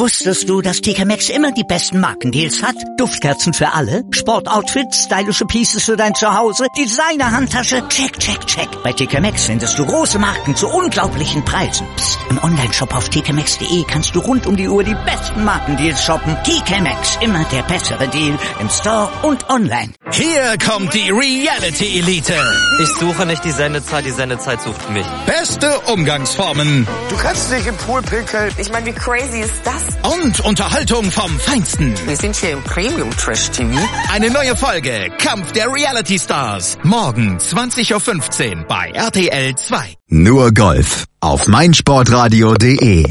Wusstest du, dass TK Maxx immer die besten Markendeals hat? Duftkerzen für alle, Sportoutfits, stylische Pieces für dein Zuhause, Designer-Handtasche, check, check, check. Bei TK Maxx findest du große Marken zu unglaublichen Preisen. Psst. Im Onlineshop auf tkmaxx.de kannst du rund um die Uhr die besten Markendeals shoppen. TK Maxx, immer der bessere Deal im Store und online. Hier kommt die Reality Elite. Ich suche nicht die Sendezeit sucht mich. Beste Umgangsformen. Du kannst nicht im Pool pinkeln. Ich meine, wie crazy ist das? Und Unterhaltung vom Feinsten. Wir sind hier im Premium-Trash-TV. Eine neue Folge Kampf der Reality Stars. Morgen 20.15 Uhr bei RTL 2. Nur Golf auf meinsportradio.de.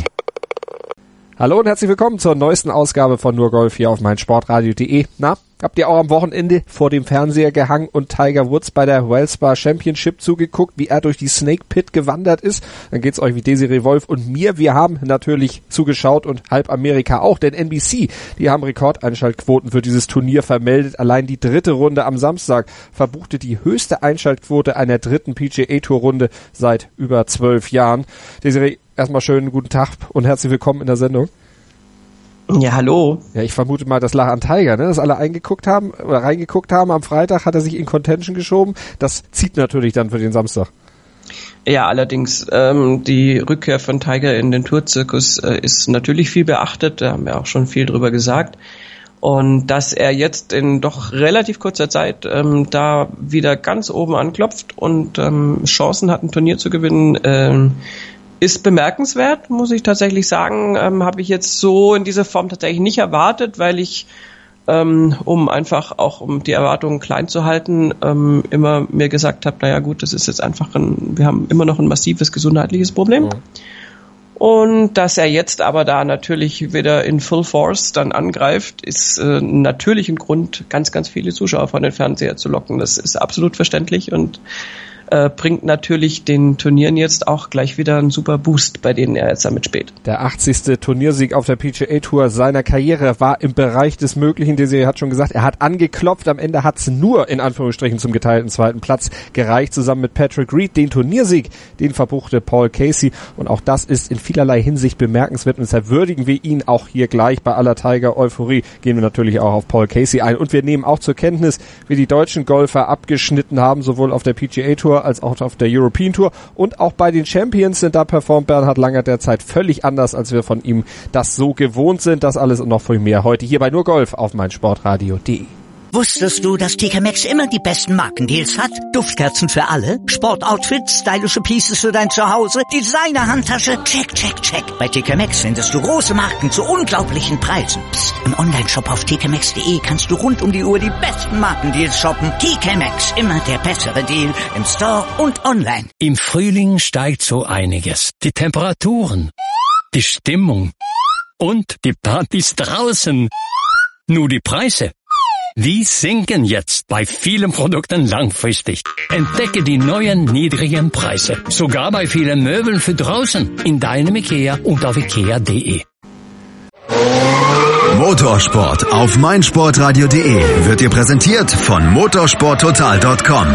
Hallo und herzlich willkommen zur neuesten Ausgabe von Nur Golf hier auf meinsportradio.de. Na, habt ihr auch am Wochenende vor dem Fernseher gehangen und Tiger Woods bei der Valspar Championship zugeguckt, wie er durch die Snake Pit gewandert ist? Dann geht's euch wie Desiree Wolf und mir. Wir haben natürlich zugeschaut und halb Amerika auch, denn NBC, die haben Rekordeinschaltquoten für dieses Turnier vermeldet. Allein die dritte Runde am Samstag verbuchte die höchste Einschaltquote einer dritten PGA-Tour-Runde seit über 12 Jahren. Desiree, erstmal schönen guten Tag und herzlich willkommen in der Sendung. Ja, hallo. Ja, ich vermute mal, das lag an Tiger, ne? Dass alle reingeguckt haben. Am Freitag hat er sich in Contention geschoben. Das zieht natürlich dann für den Samstag. Ja, allerdings, die Rückkehr von Tiger in den Tourzirkus ist natürlich viel beachtet. Da haben wir auch schon viel drüber gesagt. Und dass er jetzt in doch relativ kurzer Zeit da wieder ganz oben anklopft und Chancen hat, ein Turnier zu gewinnen, ist bemerkenswert, muss ich tatsächlich sagen. Habe ich jetzt so in dieser Form tatsächlich nicht erwartet, weil ich, um die Erwartungen klein zu halten, immer mir gesagt habe, naja gut, das ist jetzt einfach wir haben immer noch ein massives gesundheitliches Problem. Ja. Und dass er jetzt aber da natürlich wieder in Full Force dann angreift, ist natürlich ein Grund, ganz, ganz viele Zuschauer von den Fernseher zu locken. Das ist absolut verständlich und bringt natürlich den Turnieren jetzt auch gleich wieder einen super Boost, bei denen er jetzt damit spielt. Der 80. Turniersieg auf der PGA Tour seiner Karriere war im Bereich des Möglichen. Desiree hat schon gesagt, er hat angeklopft. Am Ende hat es nur in Anführungsstrichen zum geteilten zweiten Platz gereicht, zusammen mit Patrick Reed. Den Turniersieg, den verbuchte Paul Casey. Und auch das ist in vielerlei Hinsicht bemerkenswert. Und deshalb würdigen wir ihn auch hier gleich. Bei aller Tiger-Euphorie gehen wir natürlich auch auf Paul Casey ein. Und wir nehmen auch zur Kenntnis, wie die deutschen Golfer abgeschnitten haben, sowohl auf der PGA Tour als auch auf der European Tour und auch bei den Champions, denn da performt Bernhard Langer derzeit völlig anders, als wir von ihm das so gewohnt sind. Das alles und noch viel mehr heute hier bei Nur Golf auf meinsportradio.de. Wusstest du, dass TK Maxx immer die besten Markendeals hat? Duftkerzen für alle, Sportoutfits, stylische Pieces für dein Zuhause, Designer-Handtasche, check, check, check. Bei TK Maxx findest du große Marken zu unglaublichen Preisen. Psst. Im Onlineshop auf tkmaxx.de kannst du rund um die Uhr die besten Markendeals shoppen. TK Maxx, immer der bessere Deal im Store und online. Im Frühling steigt so einiges. Die Temperaturen, die Stimmung und die Partys draußen. Nur die Preise, die sinken jetzt bei vielen Produkten langfristig. Entdecke die neuen niedrigen Preise. Sogar bei vielen Möbeln für draußen. In deinem IKEA und auf ikea.de. Motorsport auf meinsportradio.de wird dir präsentiert von motorsporttotal.com.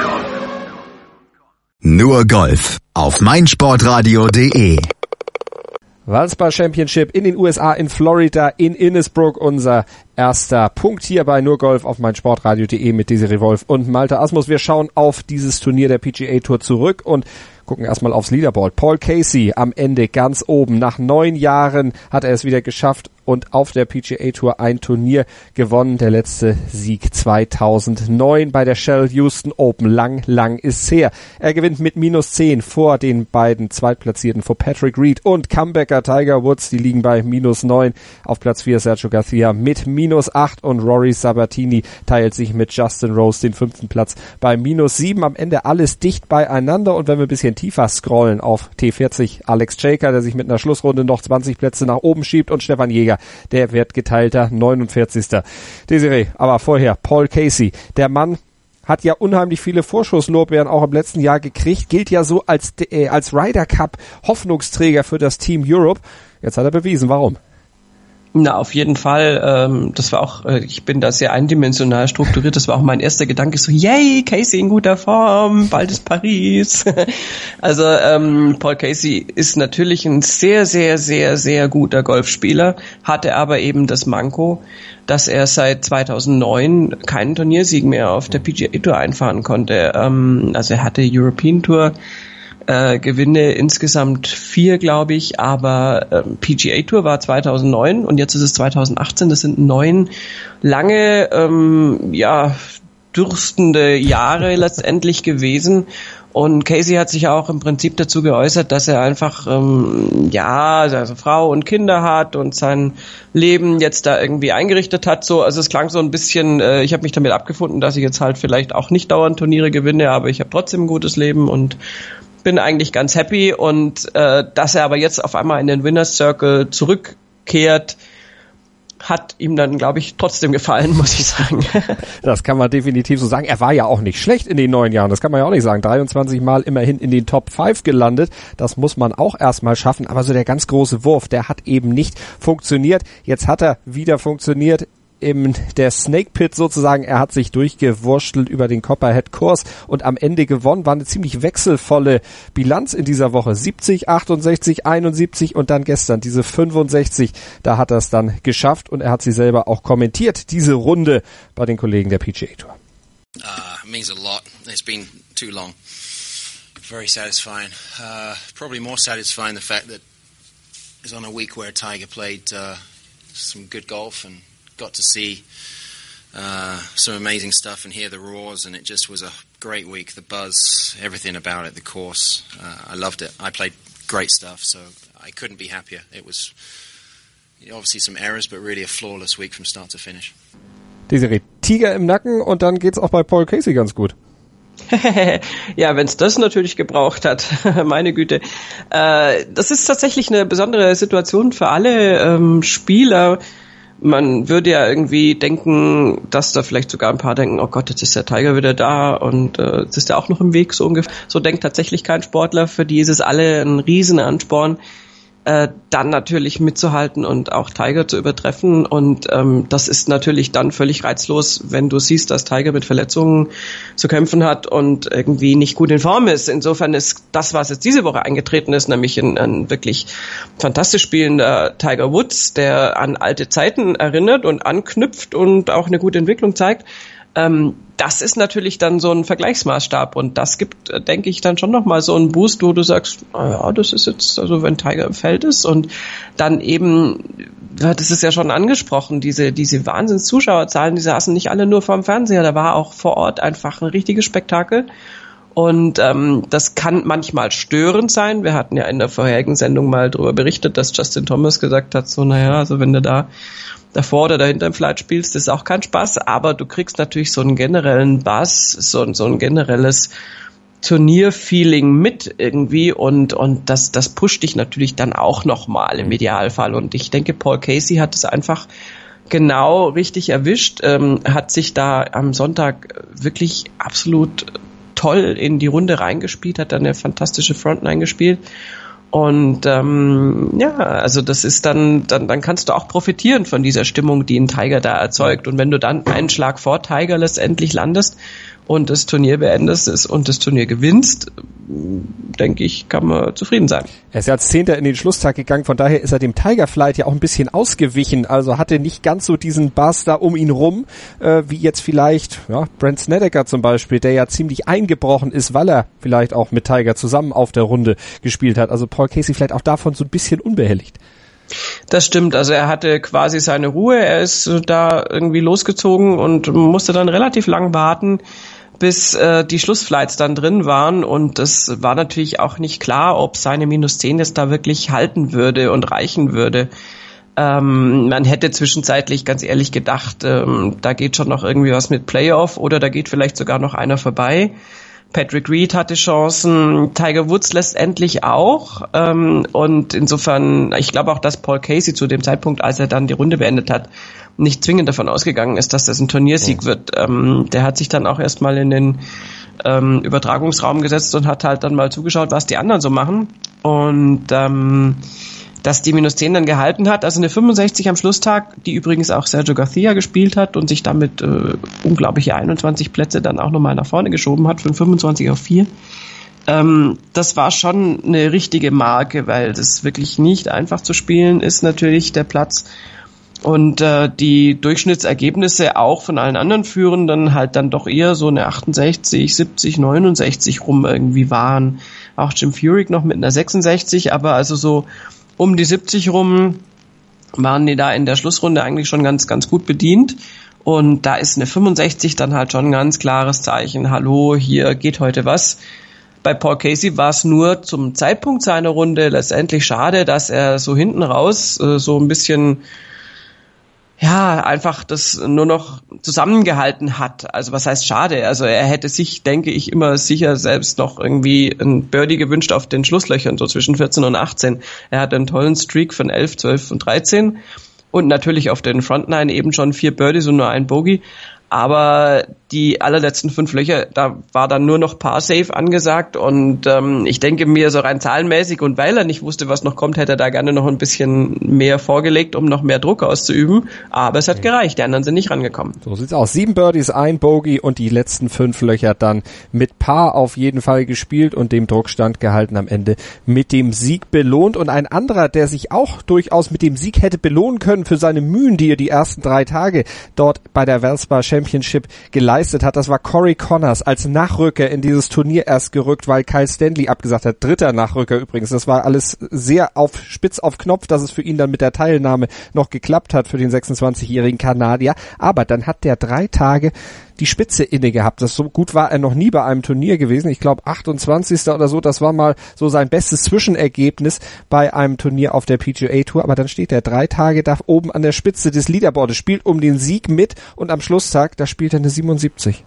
Nur Golf auf meinsportradio.de. Valspar Championship in den USA, in Florida, in Innisbrook, unser erster Punkt hier bei Nur Golf auf meinsportradio.de mit Desiree Wolf und Malte Asmus. Wir schauen auf dieses Turnier der PGA Tour zurück und gucken erstmal aufs Leaderboard. Paul Casey am Ende ganz oben. Nach 9 Jahren hat er es wieder geschafft und auf der PGA Tour ein Turnier gewonnen. Der letzte Sieg 2009 bei der Shell Houston Open. Lang ist's her. Er gewinnt mit -10 vor den beiden Zweitplatzierten, vor Patrick Reed und Comebacker Tiger Woods. Die liegen bei -9. Auf Platz 4 Sergio Garcia mit -8 und Rory Sabatini teilt sich mit Justin Rose den 5. Platz bei -7. Am Ende alles dicht beieinander und wenn wir ein bisschen tiefer scrollen auf T40, Alex Jaker, der sich mit einer Schlussrunde noch 20 Plätze nach oben schiebt und Stefan Jäger, der wird geteilter 49. Desiree, aber vorher Paul Casey, der Mann hat ja unheimlich viele Vorschusslorbeeren auch im letzten Jahr gekriegt, gilt ja so als Ryder Cup Hoffnungsträger für das Team Europe. Jetzt hat er bewiesen, warum? Na, auf jeden Fall. Das war auch, ich bin da sehr eindimensional strukturiert. Das war auch mein erster Gedanke, so, yay, Casey in guter Form, bald ist Paris. Also Paul Casey ist natürlich ein sehr, sehr, sehr, sehr guter Golfspieler, hatte aber eben das Manko, dass er seit 2009 keinen Turniersieg mehr auf der PGA Tour einfahren konnte. Also er hatte European Tour Gewinne insgesamt 4, glaube ich, aber PGA Tour war 2009 und jetzt ist es 2018. Das sind 9 lange, dürstende Jahre letztendlich gewesen. Und Casey hat sich auch im Prinzip dazu geäußert, dass er einfach, also Frau und Kinder hat und sein Leben jetzt da irgendwie eingerichtet hat. So, also es klang so ein bisschen, ich habe mich damit abgefunden, dass ich jetzt halt vielleicht auch nicht dauernd Turniere gewinne, aber ich habe trotzdem ein gutes Leben und bin eigentlich ganz happy. Und dass er aber jetzt auf einmal in den Winner's Circle zurückkehrt, hat ihm dann, glaube ich, trotzdem gefallen, muss ich sagen. Das kann man definitiv so sagen. Er war ja auch nicht schlecht in den 9 Jahren, das kann man ja auch nicht sagen. 23 Mal immerhin in den Top 5 gelandet, das muss man auch erstmal schaffen. Aber so der ganz große Wurf, der hat eben nicht funktioniert. Jetzt hat er wieder funktioniert. Der Snake Pit sozusagen, er hat sich durchgewurschtelt über den Copperhead-Kurs und am Ende gewonnen. War eine ziemlich wechselvolle Bilanz in dieser Woche. 70, 68, 71 und dann gestern diese 65. Da hat er es dann geschafft und er hat sie selber auch kommentiert, diese Runde bei den Kollegen der PGA Tour. Means a lot. It's been too long. Very satisfying. Probably more satisfying the fact that it's on a week where Tiger played some good golf and got to see some amazing stuff and hear the roars, and it just was a great week. The buzz, everything about it, the course, I loved it. I played great stuff, so I couldn't be happier. It was obviously some errors, but really a flawless week from start to finish. Desiree, Tiger im Nacken und dann geht's auch bei Paul Casey ganz gut. Ja, wenn es das natürlich gebraucht hat, meine Güte. Das ist tatsächlich eine besondere Situation für alle Spieler. Man würde ja irgendwie denken, dass da vielleicht sogar ein paar denken, oh Gott, jetzt ist der Tiger wieder da und jetzt ist er auch noch im Weg, so ungefähr. So denkt tatsächlich kein Sportler. Für die ist es alle ein riesen Ansporn, dann natürlich mitzuhalten und auch Tiger zu übertreffen. Und das ist natürlich dann völlig reizlos, wenn du siehst, dass Tiger mit Verletzungen zu kämpfen hat und irgendwie nicht gut in Form ist. Insofern ist das, was jetzt diese Woche eingetreten ist, nämlich ein wirklich fantastisch spielender Tiger Woods, der an alte Zeiten erinnert und anknüpft und auch eine gute Entwicklung zeigt. Das ist natürlich dann so ein Vergleichsmaßstab und das gibt, denke ich, dann schon nochmal so einen Boost, wo du sagst, ja, das ist jetzt, also wenn Tiger im Feld ist und dann eben, das ist ja schon angesprochen, diese Wahnsinns-Zuschauerzahlen, die saßen nicht alle nur vorm Fernseher, da war auch vor Ort einfach ein richtiges Spektakel. Und das kann manchmal störend sein. Wir hatten ja in der vorherigen Sendung mal darüber berichtet, dass Justin Thomas gesagt hat, so naja, also wenn du da davor oder dahinter im Flight spielst, ist auch kein Spaß, aber du kriegst natürlich so einen generellen Buzz, so ein generelles Turnierfeeling mit irgendwie und das pusht dich natürlich dann auch nochmal im Idealfall. Und ich denke, Paul Casey hat es einfach genau richtig erwischt, hat sich da am Sonntag wirklich absolut toll in die Runde reingespielt, hat dann eine fantastische Frontline gespielt. Und also das ist dann kannst du auch profitieren von dieser Stimmung, die ein Tiger da erzeugt. Und wenn du dann einen Schlag vor Tiger letztendlich landest und das Turnier beendest und das Turnier gewinnst, denke ich, kann man zufrieden sein. Er ist ja als 10. in den Schlusstag gegangen, von daher ist er dem Tiger Flight ja auch ein bisschen ausgewichen, also hatte nicht ganz so diesen Buzz da um ihn rum, wie jetzt vielleicht Brandt Snedeker zum Beispiel, der ja ziemlich eingebrochen ist, weil er vielleicht auch mit Tiger zusammen auf der Runde gespielt hat. Also Paul Casey vielleicht auch davon so ein bisschen unbehelligt. Das stimmt, also er hatte quasi seine Ruhe, er ist da irgendwie losgezogen und musste dann relativ lang warten, bis die Schlussflights dann drin waren und es war natürlich auch nicht klar, ob seine -10 jetzt da wirklich halten würde und reichen würde. Man hätte zwischenzeitlich ganz ehrlich gedacht, da geht schon noch irgendwie was mit Playoff oder da geht vielleicht sogar noch einer vorbei. Patrick Reed hatte Chancen, Tiger Woods letztendlich auch und insofern, ich glaube auch, dass Paul Casey zu dem Zeitpunkt, als er dann die Runde beendet hat, nicht zwingend davon ausgegangen ist, dass das ein Turniersieg wird. Der hat sich dann auch erstmal in den Übertragungsraum gesetzt und hat halt dann mal zugeschaut, was die anderen so machen und dass die -10 dann gehalten hat. Also eine 65 am Schlusstag, die übrigens auch Sergio Garcia gespielt hat und sich damit unglaubliche 21 Plätze dann auch nochmal nach vorne geschoben hat, von 25 auf 4. Das war schon eine richtige Marke, weil das wirklich nicht einfach zu spielen ist, natürlich der Platz. Und die Durchschnittsergebnisse auch von allen anderen Führenden halt dann doch eher so eine 68, 70, 69 rum irgendwie waren. Auch Jim Furyk noch mit einer 66, aber also so um die 70 rum waren die da in der Schlussrunde eigentlich schon ganz, ganz gut bedient. Und da ist eine 65 dann halt schon ein ganz klares Zeichen. Hallo, hier geht heute was. Bei Paul Casey war es nur zum Zeitpunkt seiner Runde letztendlich schade, dass er so hinten raus so ein bisschen einfach das nur noch zusammengehalten hat. Also was heißt schade? Also er hätte sich, denke ich, immer sicher selbst noch irgendwie ein Birdie gewünscht auf den Schlusslöchern, so zwischen 14 und 18. Er hatte einen tollen Streak von 11, 12 und 13 und natürlich auf den Frontline eben schon 4 Birdies und nur ein Bogey. Aber die allerletzten 5 Löcher, da war dann nur noch Par-Safe angesagt und ich denke mir, so rein zahlenmäßig und weil er nicht wusste, was noch kommt, hätte er da gerne noch ein bisschen mehr vorgelegt, um noch mehr Druck auszuüben. Aber es hat gereicht, die anderen sind nicht rangekommen. So sieht's aus. 7 Birdies, ein Bogey und die letzten 5 Löcher dann mit Par auf jeden Fall gespielt und dem Druck standgehalten, am Ende mit dem Sieg belohnt. Und ein anderer, der sich auch durchaus mit dem Sieg hätte belohnen können für seine Mühen, die er die ersten 3 Tage dort bei der Valspar Championship geleistet hat, das war Corey Connors als Nachrücker in dieses Turnier erst gerückt, weil Kyle Stanley abgesagt hat. 3. Nachrücker übrigens. Das war alles sehr spitz auf Knopf, dass es für ihn dann mit der Teilnahme noch geklappt hat für den 26-jährigen Kanadier. Aber dann hat der 3 Tage die Spitze inne gehabt. Das so gut war er noch nie bei einem Turnier gewesen. Ich glaube 28. oder so. Das war mal so sein bestes Zwischenergebnis bei einem Turnier auf der PGA Tour. Aber dann steht er 3 Tage da oben an der Spitze des Leaderboards, spielt um den Sieg mit und am Schlusstag, da spielt er eine 77.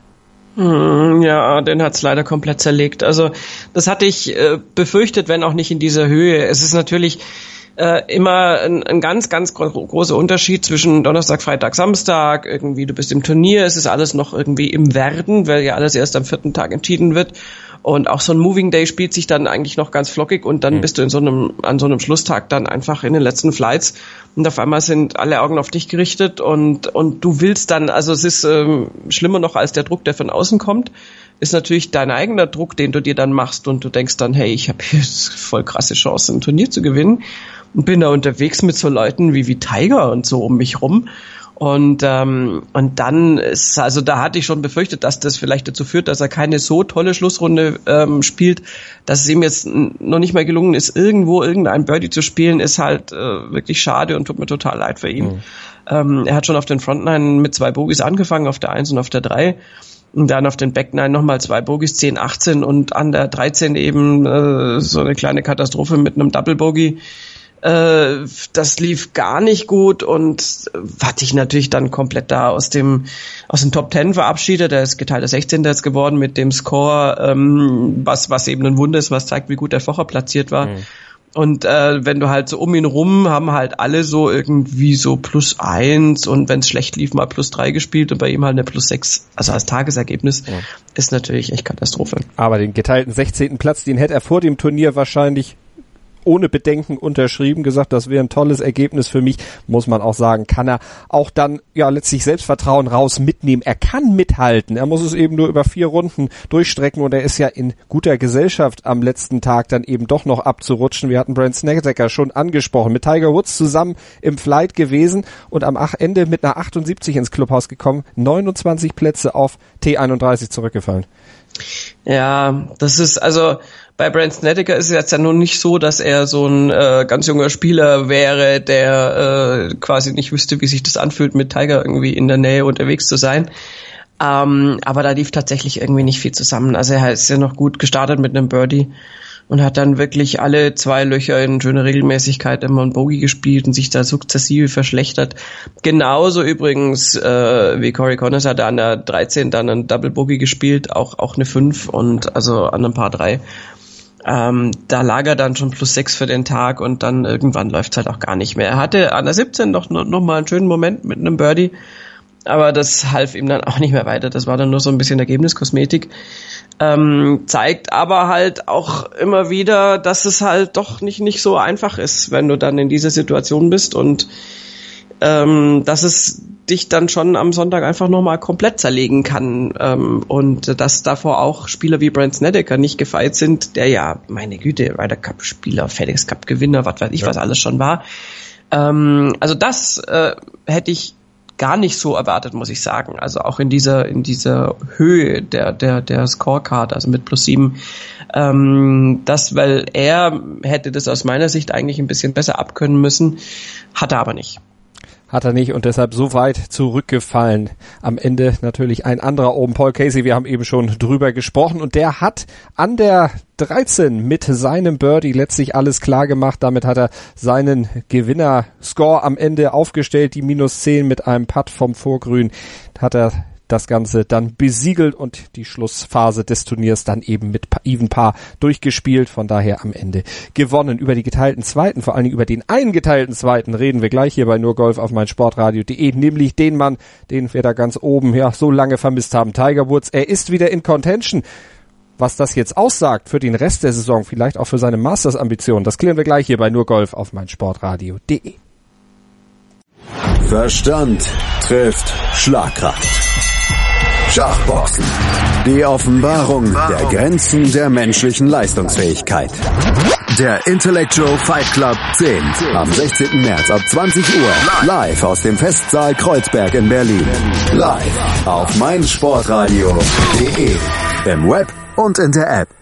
Ja, den hat's leider komplett zerlegt. Also das hatte ich befürchtet, wenn auch nicht in dieser Höhe. Es ist natürlich immer ein ganz, ganz großer Unterschied zwischen Donnerstag, Freitag, Samstag. Irgendwie, du bist im Turnier, es ist alles noch irgendwie im Werden, weil ja alles erst am 4. Tag entschieden wird. Und auch so ein Moving Day spielt sich dann eigentlich noch ganz flockig und dann bist du an so einem Schlusstag dann einfach in den letzten Flights und auf einmal sind alle Augen auf dich gerichtet und du willst dann, also es ist schlimmer noch als der Druck, der von außen kommt, ist natürlich dein eigener Druck, den du dir dann machst und du denkst dann, hey, ich habe hier voll krasse Chance, ein Turnier zu gewinnen und bin da unterwegs mit so Leuten wie Tiger und so um mich rum. Und dann ist, also da hatte ich schon befürchtet, dass das vielleicht dazu führt, dass er keine so tolle Schlussrunde spielt, dass es ihm jetzt noch nicht mal gelungen ist, irgendein Birdie zu spielen, ist halt wirklich schade und tut mir total leid für ihn. Er hat schon auf den Frontline mit 2 Bogies angefangen, auf der 1 und auf der 3. Und dann auf den Backnine nochmal 2 Bogies, 10, 18 und an der 13 eben so eine kleine Katastrophe mit einem Double Bogey. Das lief gar nicht gut und hat sich natürlich dann komplett da aus den Top 10 verabschiedet. Er ist geteilter 16. jetzt geworden mit dem Score, was eben ein Wunder ist, was zeigt, wie gut er vorher platziert war. Und wenn du halt so um ihn rum, haben halt alle so irgendwie so +1 und wenn es schlecht lief, mal +3 gespielt und bei ihm halt eine +6. Also als Tagesergebnis ist natürlich echt Katastrophe. Aber den geteilten 16. Platz, den hätte er vor dem Turnier wahrscheinlich ohne Bedenken unterschrieben, gesagt, das wäre ein tolles Ergebnis für mich, muss man auch sagen, kann er auch dann ja letztlich Selbstvertrauen raus mitnehmen. Er kann mithalten, er muss es eben nur über 4 Runden durchstrecken und er ist ja in guter Gesellschaft am letzten Tag dann eben doch noch abzurutschen. Wir hatten Brandt Snedeker schon angesprochen, mit Tiger Woods zusammen im Flight gewesen und am Ende mit einer 78 ins Clubhaus gekommen, 29 Plätze auf T31 zurückgefallen. Ja, das ist also bei Brandt Snedeker ist es jetzt ja nun nicht so, dass er so ein ganz junger Spieler wäre, der quasi nicht wüsste, wie sich das anfühlt, mit Tiger irgendwie in der Nähe unterwegs zu sein. Aber da lief tatsächlich irgendwie nicht viel zusammen. Also er ist ja noch gut gestartet mit einem Birdie und hat dann wirklich alle 2 Löcher in schöner Regelmäßigkeit immer ein Bogey gespielt und sich da sukzessive verschlechtert. Genauso übrigens wie Corey Connors hat er an der 13 dann ein Double Bogey gespielt, auch eine 5 und also an ein Paar 3. Da lag er dann schon +6 für den Tag und dann irgendwann läuft's halt auch gar nicht mehr. Er hatte an der 17 noch mal einen schönen Moment mit einem Birdie, aber das half ihm dann auch nicht mehr weiter. Das war dann nur so ein bisschen Ergebniskosmetik. Zeigt aber halt auch immer wieder, dass es halt doch nicht so einfach ist, wenn du dann in dieser Situation bist und dass es dich dann schon am Sonntag einfach nochmal komplett zerlegen kann und dass davor auch Spieler wie Brandt Snedeker nicht gefeit sind, der ja, meine Güte, Ryder Cup Spieler, FedEx Cup Gewinner, was weiß ich, was alles schon war. Also das hätte ich gar nicht so erwartet, muss ich sagen. Also auch in dieser Höhe der Scorecard, also mit +7, weil er hätte das aus meiner Sicht eigentlich ein bisschen besser abkönnen müssen, hat er aber nicht. Hat er nicht und deshalb so weit zurückgefallen. Am Ende natürlich ein anderer oben, Paul Casey, wir haben eben schon drüber gesprochen und der hat an der 13 mit seinem Birdie letztlich alles klar gemacht. Damit hat er seinen Gewinner-Score am Ende aufgestellt, die -10 mit einem Putt vom Vorgrün. Hat er das Ganze dann besiegelt und die Schlussphase des Turniers dann eben mit Even Par durchgespielt. Von daher am Ende gewonnen. Über die geteilten Zweiten, vor allen Dingen über den einen geteilten Zweiten reden wir gleich hier bei nur Golf auf meinsportradio.de, nämlich den Mann, den wir da ganz oben so lange vermisst haben, Tiger Woods. Er ist wieder in Contention. Was das jetzt aussagt für den Rest der Saison, vielleicht auch für seine Masters-Ambitionen, das klären wir gleich hier bei nur Golf auf meinsportradio.de. Verstand trifft Schlagkraft. Schachboxen. Die Offenbarung der Grenzen der menschlichen Leistungsfähigkeit. Der Intellectual Fight Club 10 am 16. März ab 20 Uhr. Live aus dem Festsaal Kreuzberg in Berlin. Live auf meinsportradio.de. Im Web und in der App.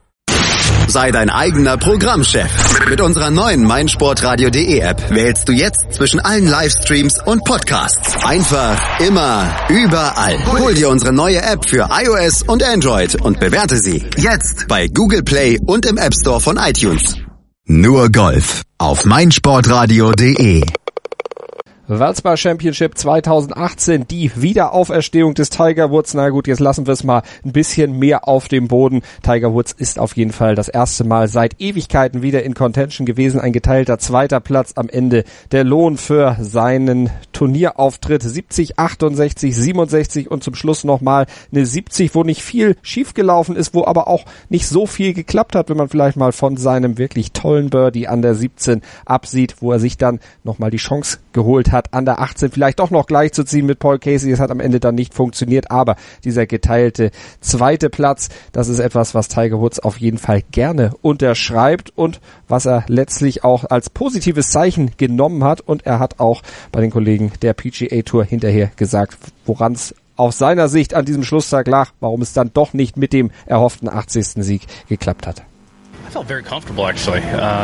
Sei dein eigener Programmchef. Mit unserer neuen meinsportradio.de App wählst du jetzt zwischen allen Livestreams und Podcasts. Einfach, immer, überall. Hol dir unsere neue App für iOS und Android und bewerte sie jetzt bei Google Play und im App Store von iTunes. Nur Golf auf meinsportradio.de. Valspar Championship 2018, die Wiederauferstehung des Tiger Woods. Na gut, jetzt lassen wir es mal ein bisschen mehr auf dem Boden. Tiger Woods ist auf jeden Fall das erste Mal seit Ewigkeiten wieder in Contention gewesen. Ein geteilter zweiter Platz am Ende. Der Lohn für seinen Turnierauftritt 70, 68, 67 und zum Schluss nochmal eine 70, wo nicht viel schiefgelaufen ist, wo aber auch nicht so viel geklappt hat, wenn man vielleicht mal von seinem wirklich tollen Birdie an der 17 absieht, wo er sich dann nochmal die Chance geholt hat, an der 18 vielleicht doch noch gleich zu ziehen mit Paul Casey. Es hat am Ende dann nicht funktioniert, aber dieser geteilte zweite Platz, das ist etwas, was Tiger Woods auf jeden Fall gerne unterschreibt und was er letztlich auch als positives Zeichen genommen hat. Und er hat auch bei den Kollegen der PGA Tour hinterher gesagt, woran es aus seiner Sicht an diesem Schlusstag lag, warum es dann doch nicht mit dem erhofften 80. Sieg geklappt hat. I felt very comfortable, actually.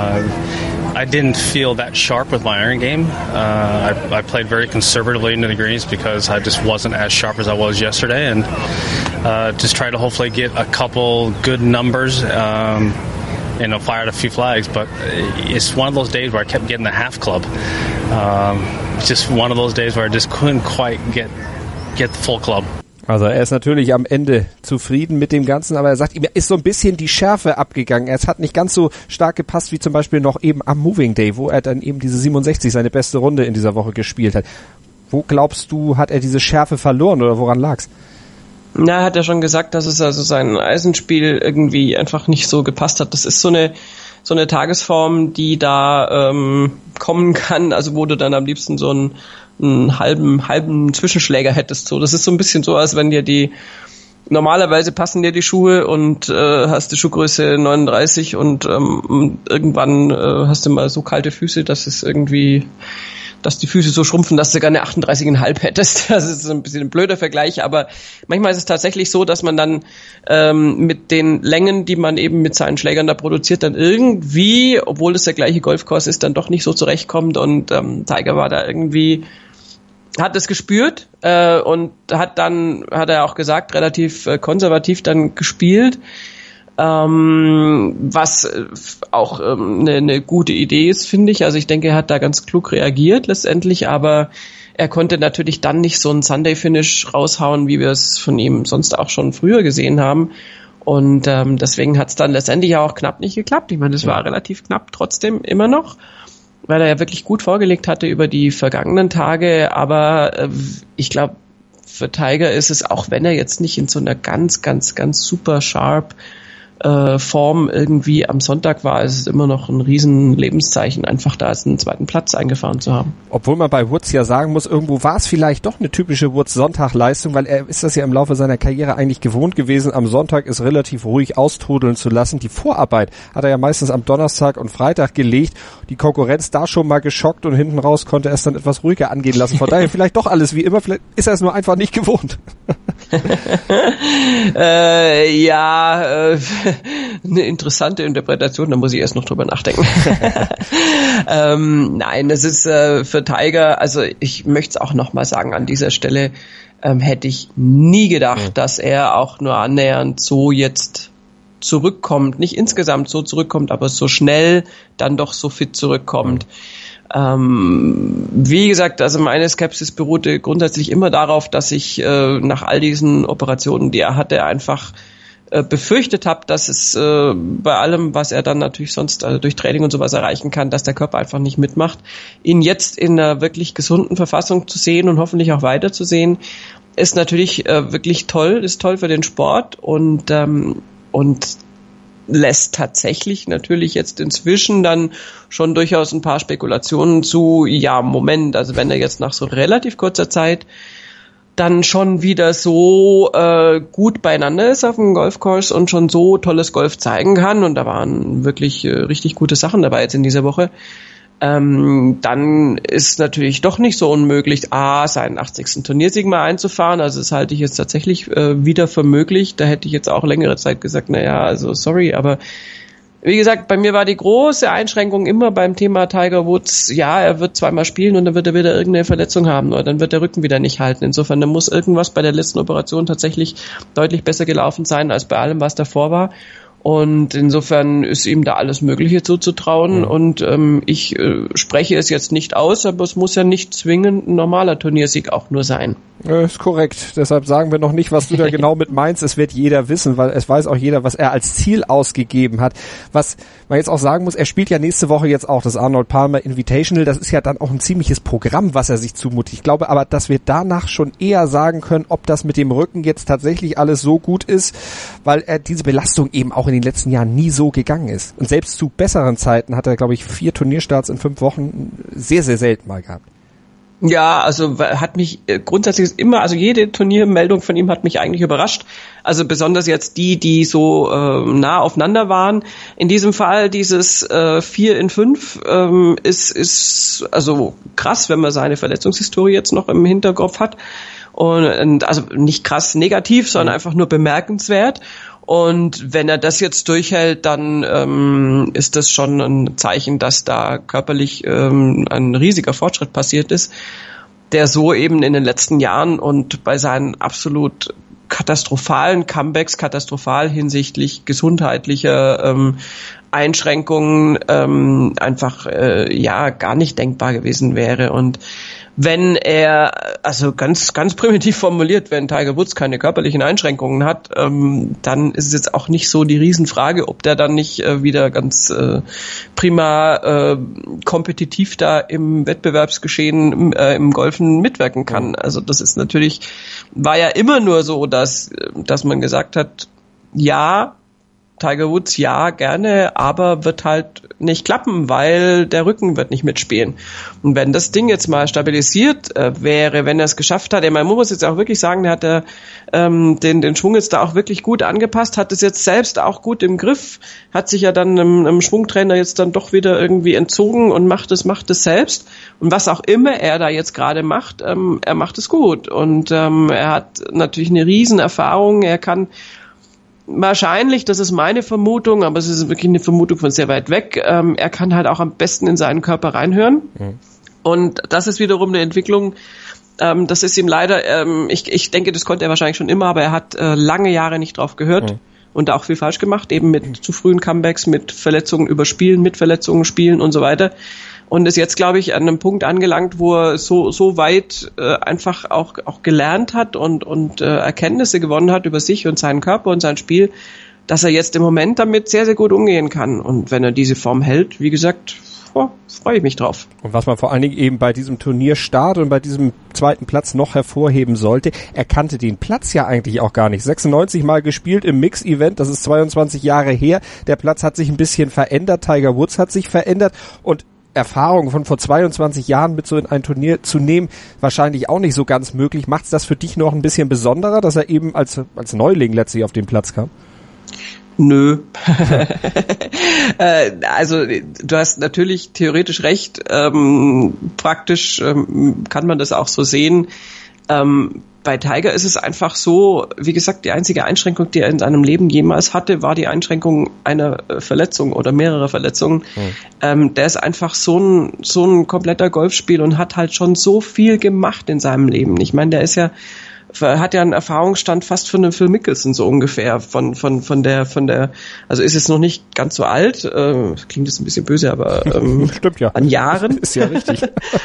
I didn't feel that sharp with my iron game. I played very conservatively into the greens because I just wasn't as sharp as I was yesterday, and just tried to hopefully get a couple good numbers and fired a few flags. But it's one of those days where I kept getting the half club. It's just one of those days where I just couldn't quite get the full club. Also er ist natürlich am Ende zufrieden mit dem Ganzen, aber er sagt, ihm ist so ein bisschen die Schärfe abgegangen. Es hat nicht ganz so stark gepasst wie zum Beispiel noch eben am Moving Day, wo er dann eben diese 67, seine beste Runde in dieser Woche gespielt hat. Wo glaubst du, hat er diese Schärfe verloren oder woran lag's? Na, hat er schon gesagt, dass es also sein Eisenspiel irgendwie einfach nicht so gepasst hat. Das ist so eine Tagesform, die da kommen kann, also wo du dann am liebsten so einen halben Zwischenschläger hättest. So, das ist so ein bisschen so, als wenn dir normalerweise passen dir die Schuhe und hast die Schuhgröße 39 und irgendwann hast du mal so kalte Füße, dass die Füße so schrumpfen, dass du gar eine 38,5 hättest. Das ist ein bisschen ein blöder Vergleich, aber manchmal ist es tatsächlich so, dass man dann mit den Längen, die man eben mit seinen Schlägern da produziert, dann irgendwie, obwohl es der gleiche Golfkurs ist, dann doch nicht so zurechtkommt und Tiger war da irgendwie, hat es gespürt und hat er auch gesagt, relativ konservativ dann gespielt. Was auch eine gute Idee ist, finde ich. Also ich denke, er hat da ganz klug reagiert letztendlich, aber er konnte natürlich dann nicht so einen Sunday-Finish raushauen, wie wir es von ihm sonst auch schon früher gesehen haben. Und deswegen hat es dann letztendlich auch knapp nicht geklappt. Ich meine, es war relativ knapp trotzdem immer noch, weil er ja wirklich gut vorgelegt hatte über die vergangenen Tage. Aber ich glaube, für Tiger ist es, auch wenn er jetzt nicht in so einer ganz, ganz, ganz super sharp Form irgendwie am Sonntag war, ist es immer noch ein riesen Lebenszeichen, einfach da einen zweiten Platz eingefahren zu haben. Obwohl man bei Woods ja sagen muss, irgendwo war es vielleicht doch eine typische Woods-Sonntag-Leistung, weil er ist das ja im Laufe seiner Karriere eigentlich gewohnt gewesen, am Sonntag es relativ ruhig austrudeln zu lassen. Die Vorarbeit hat er ja meistens am Donnerstag und Freitag gelegt, die Konkurrenz da schon mal geschockt und hinten raus konnte er es dann etwas ruhiger angehen lassen. Von daher vielleicht doch alles wie immer, vielleicht ist er es nur einfach nicht gewohnt. Eine interessante Interpretation, da muss ich erst noch drüber nachdenken. Nein, es ist für Tiger, also ich möchte es auch nochmal sagen, an dieser Stelle hätte ich nie gedacht, dass er auch nur annähernd so jetzt zurückkommt, nicht insgesamt so zurückkommt, aber so schnell dann doch so fit zurückkommt. Wie gesagt, also meine Skepsis beruhte grundsätzlich immer darauf, dass ich nach all diesen Operationen, die er hatte, einfach befürchtet habe, dass es bei allem, was er dann natürlich sonst durch Training und sowas erreichen kann, dass der Körper einfach nicht mitmacht. Ihn jetzt in einer wirklich gesunden Verfassung zu sehen und hoffentlich auch weiter zu sehen, ist natürlich wirklich toll, ist toll für den Sport und lässt tatsächlich natürlich jetzt inzwischen dann schon durchaus ein paar Spekulationen zu, ja, Moment, also wenn er jetzt nach so relativ kurzer Zeit dann schon wieder so gut beieinander ist auf dem Golfkurs und schon so tolles Golf zeigen kann, und da waren wirklich richtig gute Sachen dabei jetzt in dieser Woche, dann ist natürlich doch nicht so unmöglich, seinen 80. Turniersieg mal einzufahren. Also das halte ich jetzt tatsächlich wieder für möglich. Da hätte ich jetzt auch längere Zeit gesagt, also sorry, aber wie gesagt, bei mir war die große Einschränkung immer beim Thema Tiger Woods, ja, er wird zweimal spielen und dann wird er wieder irgendeine Verletzung haben oder dann wird der Rücken wieder nicht halten. Insofern, da muss irgendwas bei der letzten Operation tatsächlich deutlich besser gelaufen sein als bei allem, was davor war. Und insofern ist ihm da alles Mögliche zuzutrauen. Und ich spreche es jetzt nicht aus, aber es muss ja nicht zwingend ein normaler Turniersieg auch nur sein. Ist korrekt. Deshalb sagen wir noch nicht, was du da genau mit meinst. Es wird jeder wissen, weil es weiß auch jeder, was er als Ziel ausgegeben hat. Was man jetzt auch sagen muss, er spielt ja nächste Woche jetzt auch das Arnold Palmer Invitational. Das ist ja dann auch ein ziemliches Programm, was er sich zumutet. Ich glaube aber, dass wir danach schon eher sagen können, ob das mit dem Rücken jetzt tatsächlich alles so gut ist, weil er diese Belastung eben auch in den letzten Jahren nie so gegangen ist. Und selbst zu besseren Zeiten hat er, glaube ich, 4 Turnierstarts in 5 Wochen sehr, sehr selten mal gehabt. Ja, also hat mich grundsätzlich immer, also jede Turniermeldung von ihm hat mich eigentlich überrascht. Also besonders jetzt die so nah aufeinander waren. In diesem Fall dieses 4 in 5 ist also krass, wenn man seine Verletzungshistorie jetzt noch im Hinterkopf hat. Und also nicht krass negativ, sondern einfach nur bemerkenswert. Und wenn er das jetzt durchhält, dann ist das schon ein Zeichen, dass da körperlich ein riesiger Fortschritt passiert ist, der so eben in den letzten Jahren und bei seinen absolut katastrophalen Comebacks, katastrophal hinsichtlich gesundheitlicher Einschränkungen einfach gar nicht denkbar gewesen wäre. Und wenn er, also ganz primitiv formuliert, wenn Tiger Woods keine körperlichen Einschränkungen hat, dann ist es jetzt auch nicht so die Riesenfrage, ob der dann nicht wieder ganz prima kompetitiv da im Wettbewerbsgeschehen im Golfen mitwirken kann. Also das ist natürlich, war ja immer nur so, dass man gesagt hat, ja, Tiger Woods, ja, gerne, aber wird halt nicht klappen, weil der Rücken wird nicht mitspielen. Und wenn das Ding jetzt mal stabilisiert wäre, wenn er es geschafft hat, man muss jetzt auch wirklich sagen, der hat den Schwung jetzt da auch wirklich gut angepasst, hat es jetzt selbst auch gut im Griff, hat sich ja dann einem Schwungtrainer jetzt dann doch wieder irgendwie entzogen und macht es selbst. Und was auch immer er da jetzt gerade macht, er macht es gut. Und er hat natürlich eine Riesenerfahrung, er kann wahrscheinlich, das ist meine Vermutung, aber es ist wirklich eine Vermutung von sehr weit weg, er kann halt auch am besten in seinen Körper reinhören. Und das ist wiederum eine Entwicklung, das ist ihm leider, ich denke, das konnte er wahrscheinlich schon immer, aber er hat lange Jahre nicht drauf gehört und auch viel falsch gemacht, eben mit zu frühen Comebacks, mit Verletzungen überspielen, mit Verletzungen spielen und so weiter. Und ist jetzt, glaube ich, an einem Punkt angelangt, wo er so weit einfach auch gelernt hat und Erkenntnisse gewonnen hat über sich und seinen Körper und sein Spiel, dass er jetzt im Moment damit sehr, sehr gut umgehen kann. Und wenn er diese Form hält, wie gesagt, freue ich mich drauf. Und was man vor allen Dingen eben bei diesem Turnierstart und bei diesem zweiten Platz noch hervorheben sollte, er kannte den Platz ja eigentlich auch gar nicht. 96 Mal gespielt im Mix-Event, das ist 22 Jahre her. Der Platz hat sich ein bisschen verändert, Tiger Woods hat sich verändert und Erfahrung von vor 22 Jahren mit so in ein Turnier zu nehmen, wahrscheinlich auch nicht so ganz möglich. Macht's das für dich noch ein bisschen besonderer, dass er eben als Neuling letztlich auf den Platz kam? Nö. Also du hast natürlich theoretisch recht. Praktisch kann man das auch so sehen. Bei Tiger ist es einfach so, wie gesagt, die einzige Einschränkung, die er in seinem Leben jemals hatte, war die Einschränkung einer Verletzung oder mehrerer Verletzungen. Der ist einfach so ein kompletter Golfspieler und hat halt schon so viel gemacht in seinem Leben. Ich meine, hat ja einen Erfahrungsstand fast von einem Phil Mickelson so ungefähr von der, also ist jetzt noch nicht ganz so alt, klingt jetzt ein bisschen böse, aber stimmt ja. An Jahren. Ist ja richtig.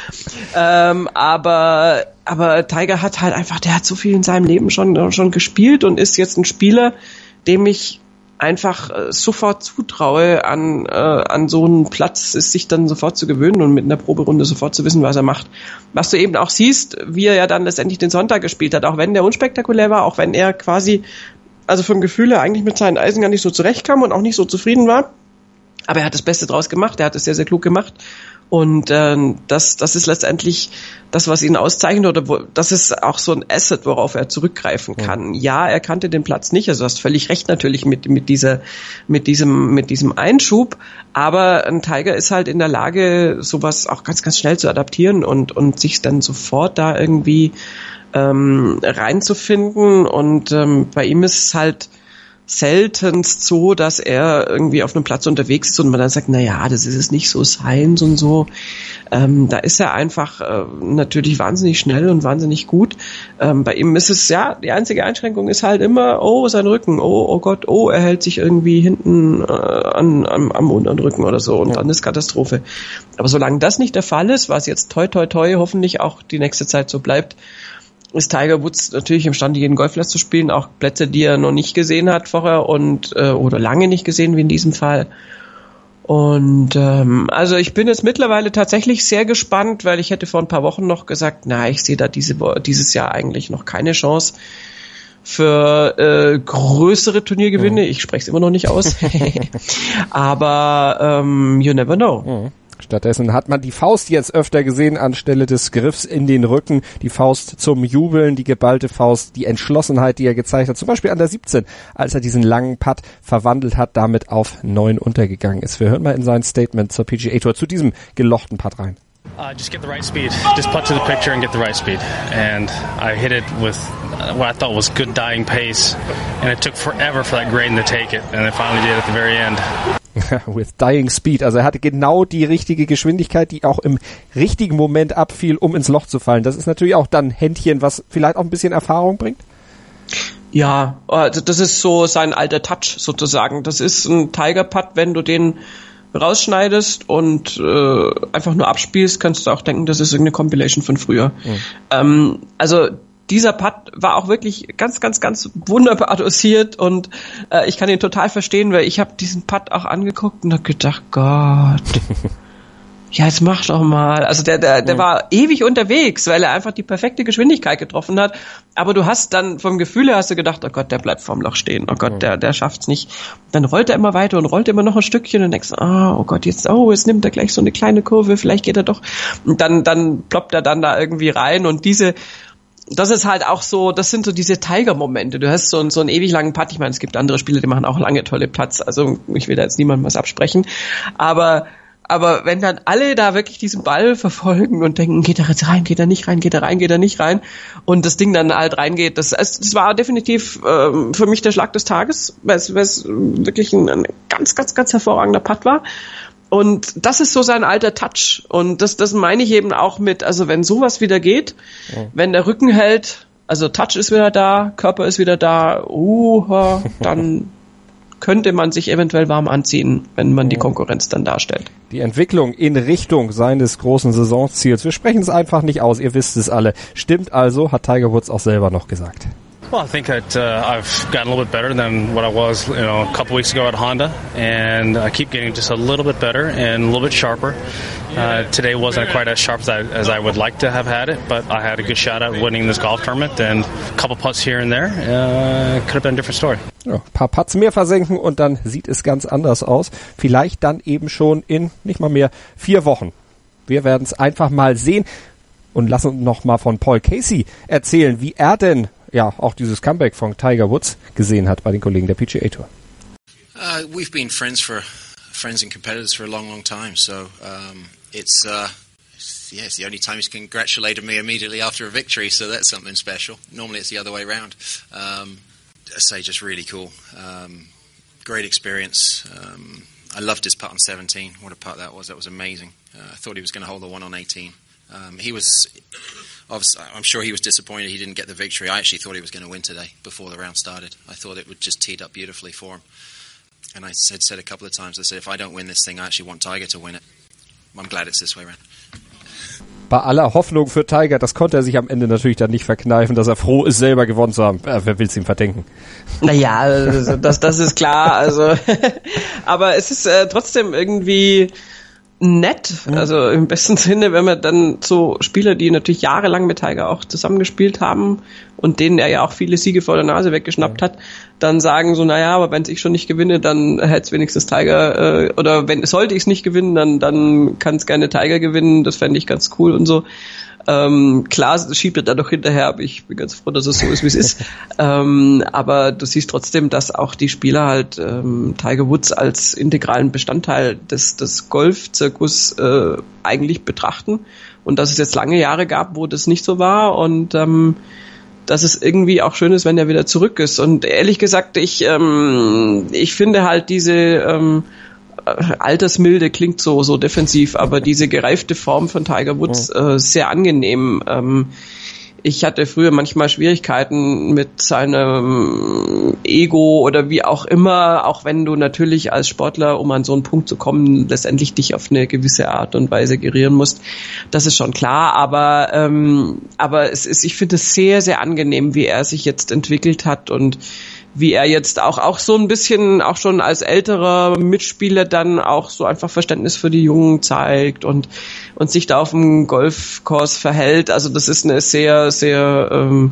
Aber Tiger hat halt einfach, der hat so viel in seinem Leben schon gespielt und ist jetzt ein Spieler, dem ich einfach sofort zutraue, an so einen Platz ist sich dann sofort zu gewöhnen und mit einer Proberunde sofort zu wissen, was er macht. Was du eben auch siehst, wie er ja dann letztendlich den Sonntag gespielt hat, auch wenn der unspektakulär war, auch wenn er quasi, also vom Gefühl her eigentlich mit seinen Eisen gar nicht so zurechtkam und auch nicht so zufrieden war. Aber er hat das Beste draus gemacht, er hat es sehr, sehr klug gemacht. Und das ist letztendlich das, was ihn auszeichnet, oder das ist auch so ein Asset, worauf er zurückgreifen kann. Ja, er kannte den Platz nicht, also du hast völlig recht natürlich mit diesem Einschub, aber ein Tiger ist halt in der Lage, sowas auch ganz, ganz schnell zu adaptieren und sich dann sofort da irgendwie reinzufinden. Und bei ihm ist es halt seltenst so, dass er irgendwie auf einem Platz unterwegs ist und man dann sagt, naja, das ist es nicht so seins und so. Da ist er einfach natürlich wahnsinnig schnell und wahnsinnig gut. Bei ihm ist es, ja, die einzige Einschränkung ist halt immer, oh, sein Rücken, oh Gott, oh, er hält sich irgendwie hinten am unteren Rücken oder so und dann ist Katastrophe. Aber solange das nicht der Fall ist, was jetzt toi toi toi hoffentlich auch die nächste Zeit so bleibt, ist Tiger Woods natürlich imstande, jeden Golfplatz zu spielen, auch Plätze, die er noch nicht gesehen hat vorher und oder lange nicht gesehen, wie in diesem Fall. Und also ich bin jetzt mittlerweile tatsächlich sehr gespannt, weil ich hätte vor ein paar Wochen noch gesagt, na, ich sehe da dieses Jahr eigentlich noch keine Chance für größere Turniergewinne. Ich spreche es immer noch nicht aus. Aber you never know. Stattdessen hat man die Faust jetzt öfter gesehen anstelle des Griffs in den Rücken. Die Faust zum Jubeln, die geballte Faust, die Entschlossenheit, die er gezeigt hat. Zum Beispiel an der 17, als er diesen langen Putt verwandelt hat, damit auf 9 untergegangen ist. Wir hören mal in sein Statement zur PGA Tour zu diesem gelochten Putt rein. Just get the right speed. Just putt to the picture and get the right speed. And I hit it with what I thought was good dying pace. And it took forever for that grain to take it. And I finally did at the very end. With dying speed. Also er hatte genau die richtige Geschwindigkeit, die auch im richtigen Moment abfiel, um ins Loch zu fallen. Das ist natürlich auch dann Händchen, was vielleicht auch ein bisschen Erfahrung bringt. Ja, das ist so sein alter Touch sozusagen. Das ist ein Tiger-Putt, wenn du den rausschneidest und einfach nur abspielst, kannst du auch denken, das ist irgendeine Compilation von früher. Also dieser Putt war auch wirklich ganz, ganz, ganz wunderbar dosiert und ich kann ihn total verstehen, weil ich habe diesen Putt auch angeguckt und habe gedacht, Gott, ja, jetzt mach doch mal. Also der war ewig unterwegs, weil er einfach die perfekte Geschwindigkeit getroffen hat. Aber du hast dann vom Gefühl her hast du gedacht, oh Gott, der bleibt vorm Loch stehen. Oh Gott, der schafft's nicht. Dann rollt er immer weiter und rollt immer noch ein Stückchen und denkst, oh Gott, jetzt nimmt er gleich so eine kleine Kurve, vielleicht geht er doch. Und dann ploppt er dann da irgendwie rein und das ist halt auch so, das sind so diese Tiger-Momente. Du hast so einen ewig langen Putt. Ich meine, es gibt andere Spieler, die machen auch lange tolle Putts. Also ich will da jetzt niemandem was absprechen. Aber wenn dann alle da wirklich diesen Ball verfolgen und denken, geht er jetzt rein, geht er nicht rein, geht er rein, geht er nicht rein und das Ding dann halt reingeht, das war definitiv für mich der Schlag des Tages, weil es wirklich ein ganz, ganz, ganz hervorragender Putt war. Und das ist so sein alter Touch. Und das meine ich eben auch mit, also wenn sowas wieder geht, wenn der Rücken hält, also Touch ist wieder da, Körper ist wieder da, dann könnte man sich eventuell warm anziehen, wenn man die Konkurrenz dann darstellt. Die Entwicklung in Richtung seines großen Saisonziels, wir sprechen es einfach nicht aus, ihr wisst es alle. Stimmt also, hat Tiger Woods auch selber noch gesagt. Well, I think that I've gotten a little bit better than what I was, a couple weeks ago at Honda, and I keep getting just a little bit better and a little bit sharper. Today wasn't quite as sharp as I would like to have had it, but I had a good shot at winning this golf tournament, and a couple putts here and there could have been a different story. Ja, ein paar Putts mehr versenken und dann sieht es ganz anders aus. Vielleicht dann eben schon in nicht mal mehr 4 Wochen. Wir werden es einfach mal sehen und lassen uns noch mal von Paul Casey erzählen, wie er denn auch dieses Comeback von Tiger Woods gesehen hat bei den Kollegen der PGA Tour. We've been friends and competitors for a long, long time. So it's the only time he's congratulated me immediately after a victory. So that's something special. Normally it's the other way around. I say just really cool. Great experience. I loved his putt on 17. What a putt that was. That was amazing. I thought he was going to hold the one on 18. He was, obviously, I'm sure he was disappointed he didn't get the victory. I actually thought he was going to win today before the round started. I thought it would just teed up beautifully for him. And I said a couple of times, I said, if I don't win this thing, I actually want Tiger to win it. I'm glad it's this way around. Bei aller Hoffnung für Tiger, das konnte er sich am Ende natürlich dann nicht verkneifen, dass er froh ist, selber gewonnen zu haben. Wer will's ihm verdenken? Naja, das ist klar. Also, aber es ist trotzdem irgendwie nett, also im besten Sinne, wenn man dann so Spieler, die natürlich jahrelang mit Tiger auch zusammengespielt haben und denen er ja auch viele Siege vor der Nase weggeschnappt hat, dann sagen so, naja, aber wenn ich schon nicht gewinne, dann hätte es wenigstens Tiger, oder sollte ich es nicht gewinnen, dann kann es gerne Tiger gewinnen, das fände ich ganz cool und so. Klar schiebt er da doch hinterher, aber ich bin ganz froh, dass es so ist, wie es ist. Aber du siehst trotzdem, dass auch die Spieler halt Tiger Woods als integralen Bestandteil des Golfzirkus eigentlich betrachten und dass es jetzt lange Jahre gab, wo das nicht so war und dass es irgendwie auch schön ist, wenn er wieder zurück ist. Und ehrlich gesagt, ich finde halt diese Altersmilde klingt so defensiv, aber diese gereifte Form von Tiger Woods sehr angenehm. Ich hatte früher manchmal Schwierigkeiten mit seinem Ego oder wie auch immer, auch wenn du natürlich als Sportler, um an so einen Punkt zu kommen, letztendlich dich auf eine gewisse Art und Weise gerieren musst. Das ist schon klar, aber ich finde es sehr, sehr angenehm, wie er sich jetzt entwickelt hat und wie er jetzt auch so ein bisschen, auch schon als älterer Mitspieler dann auch so einfach Verständnis für die Jungen zeigt und sich da auf dem Golfkurs verhält. Also das ist eine sehr, sehr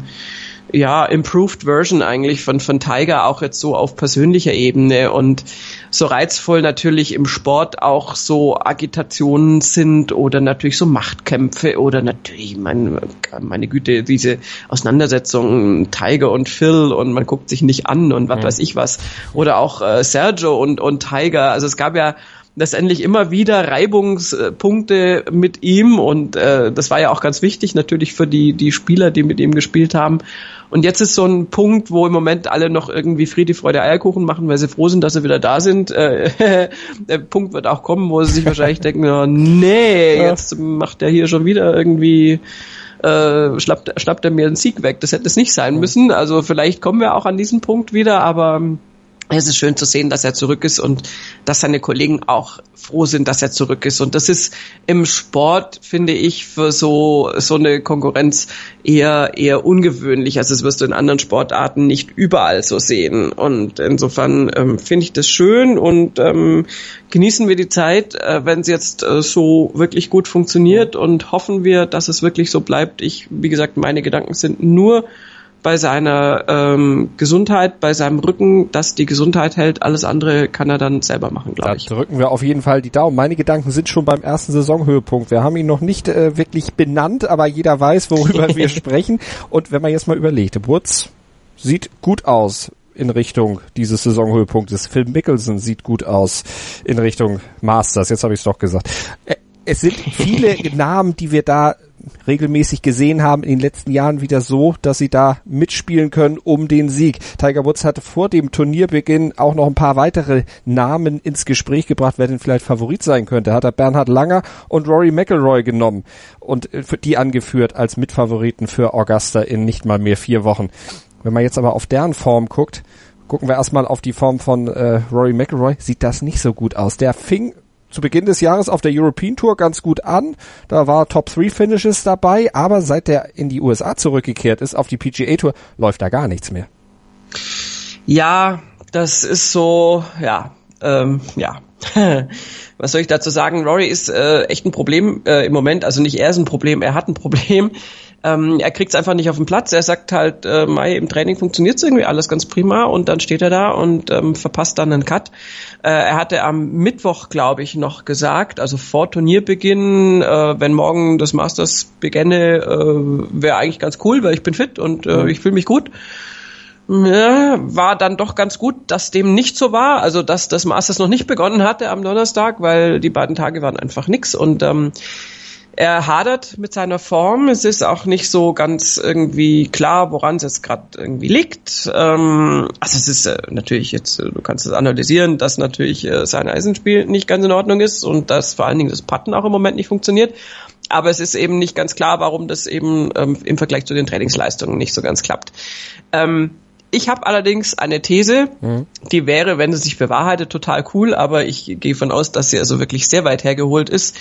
improved Version eigentlich von Tiger, auch jetzt so auf persönlicher Ebene und so reizvoll natürlich im Sport auch so Agitationen sind oder natürlich so Machtkämpfe oder natürlich, meine Güte, diese Auseinandersetzungen Tiger und Phil und man guckt sich nicht an und was weiß ich was. Oder auch Sergio und Tiger. Also es gab ja letztendlich immer wieder Reibungspunkte mit ihm und das war ja auch ganz wichtig natürlich für die Spieler, die mit ihm gespielt haben. Und jetzt ist so ein Punkt, wo im Moment alle noch irgendwie Friede, Freude, Eierkuchen machen, weil sie froh sind, dass sie wieder da sind. Der Punkt wird auch kommen, wo sie sich wahrscheinlich denken, jetzt macht der hier schon wieder irgendwie schnappt er mir einen Sieg weg. Das hätte es nicht sein müssen. Also vielleicht kommen wir auch an diesen Punkt wieder, aber es ist schön zu sehen, dass er zurück ist und dass seine Kollegen auch froh sind, dass er zurück ist. Und das ist im Sport, finde ich, für so eine Konkurrenz eher ungewöhnlich. Also das wirst du in anderen Sportarten nicht überall so sehen. Und insofern finde ich das schön und genießen wir die Zeit, wenn es jetzt so wirklich gut funktioniert und hoffen wir, dass es wirklich so bleibt. Wie gesagt, meine Gedanken sind nur bei seiner Gesundheit, bei seinem Rücken, dass die Gesundheit hält. Alles andere kann er dann selber machen, glaube ich. Da drücken wir auf jeden Fall die Daumen. Meine Gedanken sind schon beim ersten Saisonhöhepunkt. Wir haben ihn noch nicht wirklich benannt, aber jeder weiß, worüber wir sprechen. Und wenn man jetzt mal überlegt, Woods sieht gut aus in Richtung dieses Saisonhöhepunktes. Phil Mickelson sieht gut aus in Richtung Masters. Jetzt habe ich es doch gesagt. Es sind viele Namen, die wir da regelmäßig gesehen haben in den letzten Jahren wieder so, dass sie da mitspielen können um den Sieg. Tiger Woods hatte vor dem Turnierbeginn auch noch ein paar weitere Namen ins Gespräch gebracht, wer denn vielleicht Favorit sein könnte. Hat er Bernhard Langer und Rory McIlroy genommen und die angeführt als Mitfavoriten für Augusta in nicht mal mehr 4 Wochen. Wenn man jetzt aber auf deren Form guckt, gucken wir erstmal auf die Form von Rory McIlroy, sieht das nicht so gut aus. Der fing zu Beginn des Jahres auf der European Tour ganz gut an. Da war Top-3-Finishes dabei, aber seit der in die USA zurückgekehrt ist, auf die PGA Tour, läuft da gar nichts mehr. Ja, das ist so, was soll ich dazu sagen? Rory ist echt ein Problem im Moment. Also nicht er ist ein Problem, er hat ein Problem. Er kriegt es einfach nicht auf den Platz. Er sagt halt, im Training funktioniert es irgendwie alles ganz prima und dann steht er da und verpasst dann einen Cut. Er hatte am Mittwoch, glaube ich, noch gesagt, also vor Turnierbeginn, wenn morgen das Masters begänne, wäre eigentlich ganz cool, weil ich bin fit und ich fühle mich gut. Ja, war dann doch ganz gut, dass dem nicht so war, also dass das Masters noch nicht begonnen hatte am Donnerstag, weil die beiden Tage waren einfach nix und er hadert mit seiner Form. Es ist auch nicht so ganz irgendwie klar, woran es jetzt gerade irgendwie liegt. Also es ist natürlich jetzt, du kannst es analysieren, dass natürlich sein Eisenspiel nicht ganz in Ordnung ist und dass vor allen Dingen das Putten auch im Moment nicht funktioniert. Aber es ist eben nicht ganz klar, warum das eben im Vergleich zu den Trainingsleistungen nicht so ganz klappt. Ich habe allerdings eine These, die wäre, wenn sie sich bewahrheitet, total cool, aber ich gehe von aus, dass sie also wirklich sehr weit hergeholt ist.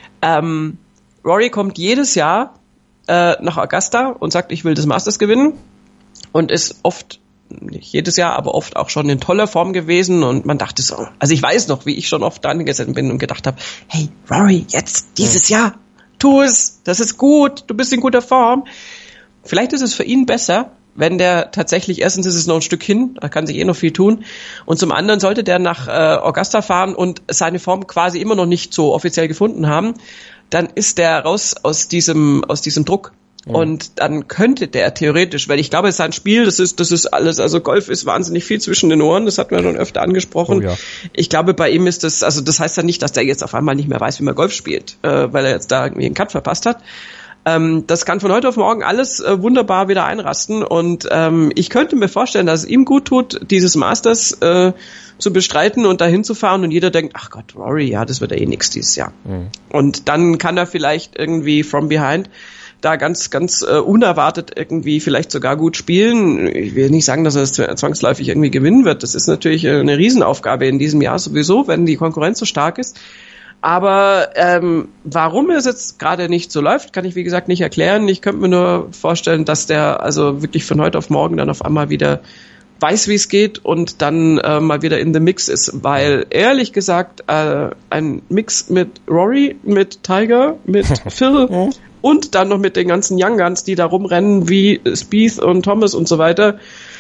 Rory kommt jedes Jahr nach Augusta und sagt, ich will das Masters gewinnen und ist oft, nicht jedes Jahr, aber oft auch schon in toller Form gewesen und man dachte so, also ich weiß noch, wie ich schon oft dran gesessen bin und gedacht habe, hey Rory, jetzt dieses Jahr, tu es, das ist gut, du bist in guter Form. Vielleicht ist es für ihn besser, wenn der tatsächlich, erstens ist es noch ein Stück hin, da kann sich noch viel tun, und zum anderen sollte der nach Augusta fahren und seine Form quasi immer noch nicht so offiziell gefunden haben, dann ist der raus aus diesem Druck. Und dann könnte der theoretisch, weil ich glaube, sein Spiel, das ist alles, also Golf ist wahnsinnig viel zwischen den Ohren, das hat man schon öfter angesprochen. Oh ja. Ich glaube, bei ihm ist das, also das heißt ja nicht, dass der jetzt auf einmal nicht mehr weiß, wie man Golf spielt, weil er jetzt da irgendwie einen Cut verpasst hat. Das kann von heute auf morgen alles wunderbar wieder einrasten und ich könnte mir vorstellen, dass es ihm gut tut, dieses Masters zu bestreiten und dahin zu fahren und jeder denkt, ach Gott, Rory, ja, das wird ja eh nix dieses Jahr. Und dann kann er vielleicht irgendwie from behind da ganz, ganz unerwartet irgendwie vielleicht sogar gut spielen. Ich will nicht sagen, dass er es zwangsläufig irgendwie gewinnen wird. Das ist natürlich eine Riesenaufgabe in diesem Jahr sowieso, wenn die Konkurrenz so stark ist. Aber warum es jetzt gerade nicht so läuft, kann ich wie gesagt nicht erklären. Ich könnte mir nur vorstellen, dass der also wirklich von heute auf morgen dann auf einmal wieder weiß, wie es geht und dann mal wieder in the Mix ist. Weil ehrlich gesagt, ein Mix mit Rory, mit Tiger, mit Phil und dann noch mit den ganzen Young Guns, die da rumrennen, wie Spieth und Thomas und so weiter,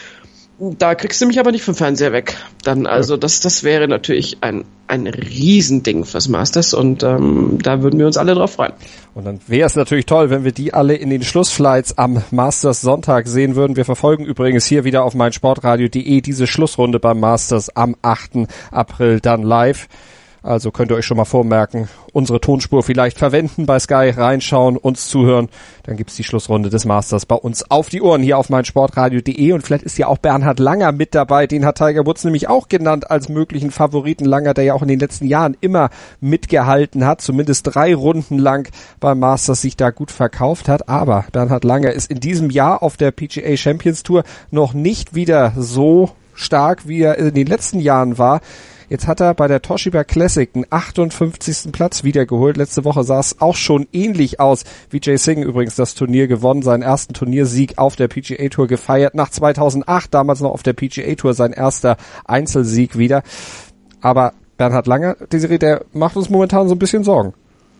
da kriegst du mich aber nicht vom Fernseher weg. Dann also das wäre natürlich ein Riesending fürs Masters und da würden wir uns alle drauf freuen. Und dann wäre es natürlich toll, wenn wir die alle in den Schlussflights am Masters Sonntag sehen würden. Wir verfolgen übrigens hier wieder auf meinsportradio.de diese Schlussrunde beim Masters am 8. April dann live. Also könnt ihr euch schon mal vormerken, unsere Tonspur vielleicht verwenden bei Sky, reinschauen, uns zuhören. Dann gibt's die Schlussrunde des Masters bei uns auf die Ohren hier auf meinsportradio.de. Und vielleicht ist ja auch Bernhard Langer mit dabei. Den hat Tiger Woods nämlich auch genannt als möglichen Favoriten. Langer, der ja auch in den letzten Jahren immer mitgehalten hat, zumindest 3 Runden lang beim Masters sich da gut verkauft hat. Aber Bernhard Langer ist in diesem Jahr auf der PGA Champions Tour noch nicht wieder so stark, wie er in den letzten Jahren war. Jetzt hat er bei der Toshiba Classic den 58. Platz wiedergeholt. Letzte Woche sah es auch schon ähnlich aus. Vijay Singh übrigens das Turnier gewonnen, seinen ersten Turniersieg auf der PGA Tour gefeiert. Nach 2008, damals noch auf der PGA Tour, sein erster Einzelsieg wieder. Aber Bernhard Langer, Desiree, der macht uns momentan so ein bisschen Sorgen.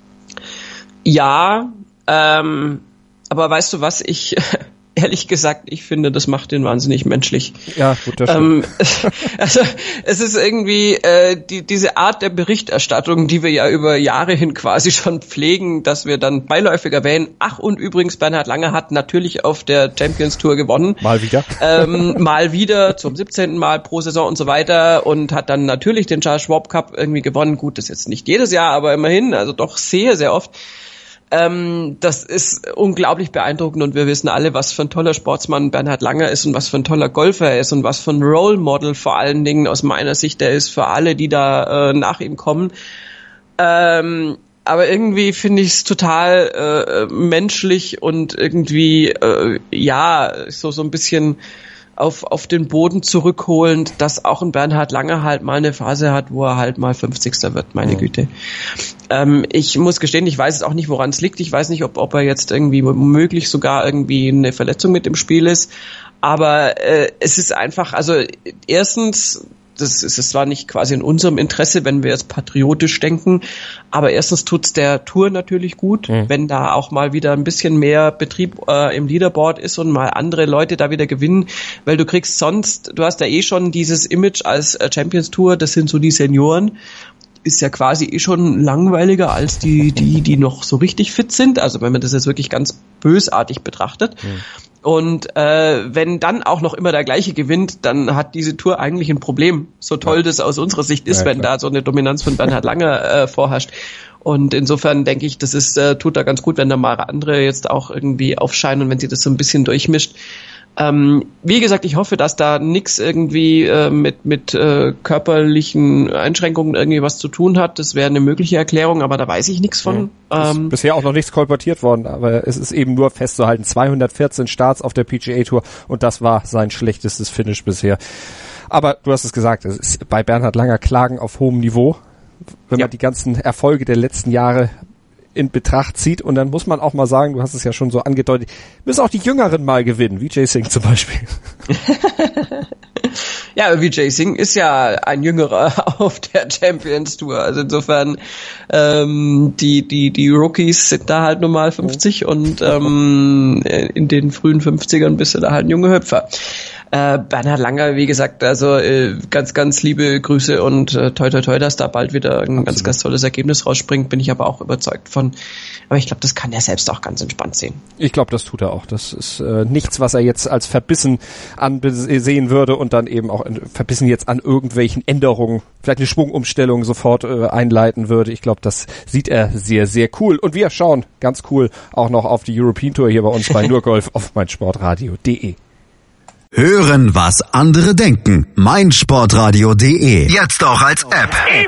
Ja, aber weißt du was, ehrlich gesagt, ich finde, das macht ihn wahnsinnig menschlich. Ja, gut, das stimmt. Also es ist irgendwie diese Art der Berichterstattung, die wir ja über Jahre hin quasi schon pflegen, dass wir dann beiläufig erwähnen, ach und übrigens Bernhard Langer hat natürlich auf der Champions Tour gewonnen. Mal wieder. Mal wieder zum 17. Mal pro Saison und so weiter und hat dann natürlich den Charles Schwab Cup irgendwie gewonnen. Gut, das ist jetzt nicht jedes Jahr, aber immerhin, also doch sehr, sehr oft. Das ist unglaublich beeindruckend und wir wissen alle, was für ein toller Sportsmann Bernhard Langer ist und was für ein toller Golfer er ist und was für ein Role Model vor allen Dingen aus meiner Sicht er ist für alle, die da nach ihm kommen. Aber irgendwie finde ich es total menschlich und irgendwie so ein bisschen auf den Boden zurückholend, dass auch ein Bernhard Langer halt mal eine Phase hat, wo er halt mal 50. wird, meine Güte. Ich muss gestehen, ich weiß auch nicht, woran es liegt. Ich weiß nicht, ob er jetzt irgendwie womöglich sogar irgendwie eine Verletzung mit im Spiel ist. Aber es ist einfach, also erstens, das ist zwar nicht quasi in unserem Interesse, wenn wir jetzt patriotisch denken, aber erstens tut's der Tour natürlich gut, wenn da auch mal wieder ein bisschen mehr Betrieb im Leaderboard ist und mal andere Leute da wieder gewinnen, weil du kriegst sonst, du hast ja eh schon dieses Image als Champions Tour, das sind so die Senioren, ist ja quasi eh schon langweiliger als die noch so richtig fit sind, also wenn man das jetzt wirklich ganz bösartig betrachtet. Und wenn dann auch noch immer der gleiche gewinnt, dann hat diese Tour eigentlich ein Problem. So toll das aus unserer Sicht ist, wenn da so eine Dominanz von Bernhard Langer vorherrscht. Und insofern denke ich, das ist tut da ganz gut, wenn da mal andere jetzt auch irgendwie aufscheinen und wenn sie das so ein bisschen durchmischt. Wie gesagt, ich hoffe, dass da nix irgendwie mit körperlichen Einschränkungen irgendwie was zu tun hat. Das wäre eine mögliche Erklärung, aber da weiß ich nichts von. Ist bisher auch noch nichts kolportiert worden, aber es ist eben nur festzuhalten, 214 Starts auf der PGA Tour und das war sein schlechtestes Finish bisher. Aber du hast es gesagt, es ist bei Bernhard Langer Klagen auf hohem Niveau, wenn man die ganzen Erfolge der letzten Jahre in Betracht zieht. Und dann muss man auch mal sagen, du hast es ja schon so angedeutet, müssen auch die Jüngeren mal gewinnen, Vijay Singh zum Beispiel. Ja, Vijay Singh ist ja ein Jüngerer auf der Champions Tour. Also insofern, die Rookies sind da halt normal 50 und in den frühen 50ern bist du da halt ein junger Hüpfer. Bernhard Langer, wie gesagt, also ganz, ganz liebe Grüße und toi toi toi, dass da bald wieder ein ganz, ganz tolles Ergebnis rausspringt, bin ich aber auch überzeugt von. Aber ich glaube, das kann er selbst auch ganz entspannt sehen. Ich glaube, das tut er auch. Das ist nichts, was er jetzt als verbissen ansehen würde und dann eben auch verbissen jetzt an irgendwelchen Änderungen, vielleicht eine Schwungumstellung sofort einleiten würde. Ich glaube, das sieht er sehr, sehr cool. Und wir schauen ganz cool auch noch auf die European Tour hier bei uns bei Nurgolf auf meinsportradio.de. Hören, was andere denken. meinsportradio.de. Jetzt auch als App.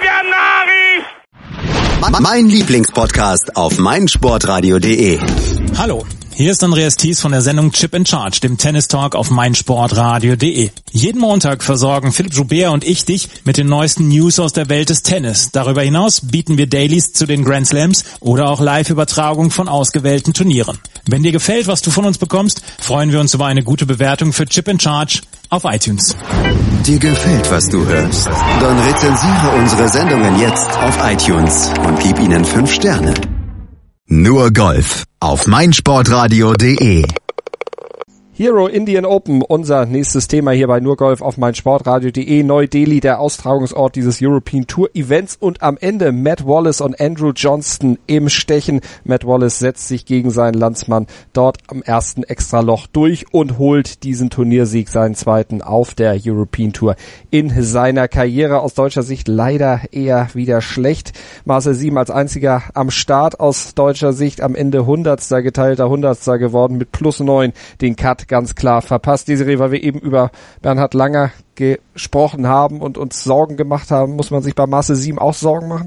Mein Lieblingspodcast auf meinsportradio.de. Hallo, hier ist Andreas Thies von der Sendung Chip in Charge, dem Tennis Talk auf meinsportradio.de. Jeden Montag versorgen Philipp Joubert und ich dich mit den neuesten News aus der Welt des Tennis. Darüber hinaus bieten wir Dailies zu den Grand Slams oder auch Live-Übertragung von ausgewählten Turnieren. Wenn dir gefällt, was du von uns bekommst, freuen wir uns über eine gute Bewertung für Chip in Charge auf iTunes. Dir gefällt, was du hörst? Dann rezensiere unsere Sendungen jetzt auf iTunes und gib ihnen 5 Sterne. Nur Golf auf meinsportradio.de. Hero Indian Open, unser nächstes Thema hier bei Nurgolf auf meinsportradio.de. Neu-Delhi, der Austragungsort dieses European Tour Events und am Ende Matt Wallace und Andrew Johnston im Stechen. Matt Wallace setzt sich gegen seinen Landsmann dort am ersten Extraloch durch und holt diesen Turniersieg, seinen zweiten auf der European Tour in seiner Karriere. Aus deutscher Sicht leider eher wieder schlecht. Marcel Sieben als einziger am Start aus deutscher Sicht, am Ende geteilter Hundertster geworden mit +9, den Cut ganz klar verpasst. Desiree, weil wir eben über Bernhard Langer gesprochen haben und uns Sorgen gemacht haben, muss man sich bei Marcel Sieben auch Sorgen machen?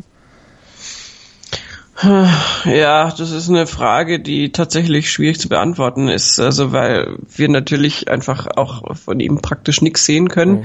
Ja, das ist eine Frage, die tatsächlich schwierig zu beantworten ist, also weil wir natürlich einfach auch von ihm praktisch nichts sehen können.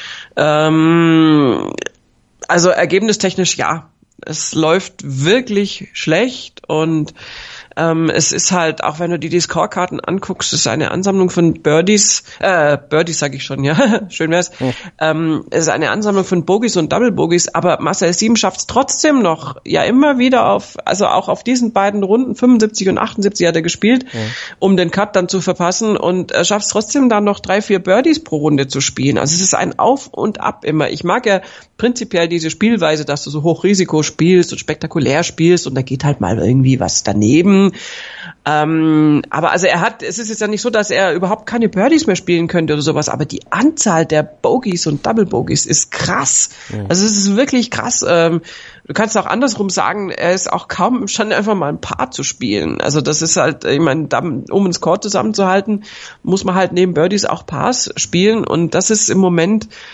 Also ergebnistechnisch ja, es läuft wirklich schlecht und es ist halt, auch wenn du dir die Scorekarten anguckst, es ist eine Ansammlung von Birdies sag ich schon, ja, schön wär's. Es ist eine Ansammlung von Bogies und Double Bogies, aber Marcel Sieben schafft es trotzdem noch, ja immer wieder also auch auf diesen beiden Runden, 75 und 78 hat er gespielt, um den Cut dann zu verpassen und er schafft es trotzdem dann noch 3-4 Birdies pro Runde zu spielen. Also es ist ein Auf und Ab immer. Ich mag ja prinzipiell diese Spielweise, dass du so Hochrisiko spielst und spektakulär spielst und da geht halt mal irgendwie was daneben. Aber also es ist jetzt ja nicht so, dass er überhaupt keine Birdies mehr spielen könnte oder sowas, aber die Anzahl der Bogies und Double Bogies ist krass. Also es ist wirklich krass. Du kannst auch andersrum sagen, er ist auch kaum imstande, einfach mal ein Paar zu spielen. Also das ist halt, ich meine, um einen Score zusammenzuhalten, muss man halt neben Birdies auch Pars spielen und das ist im Moment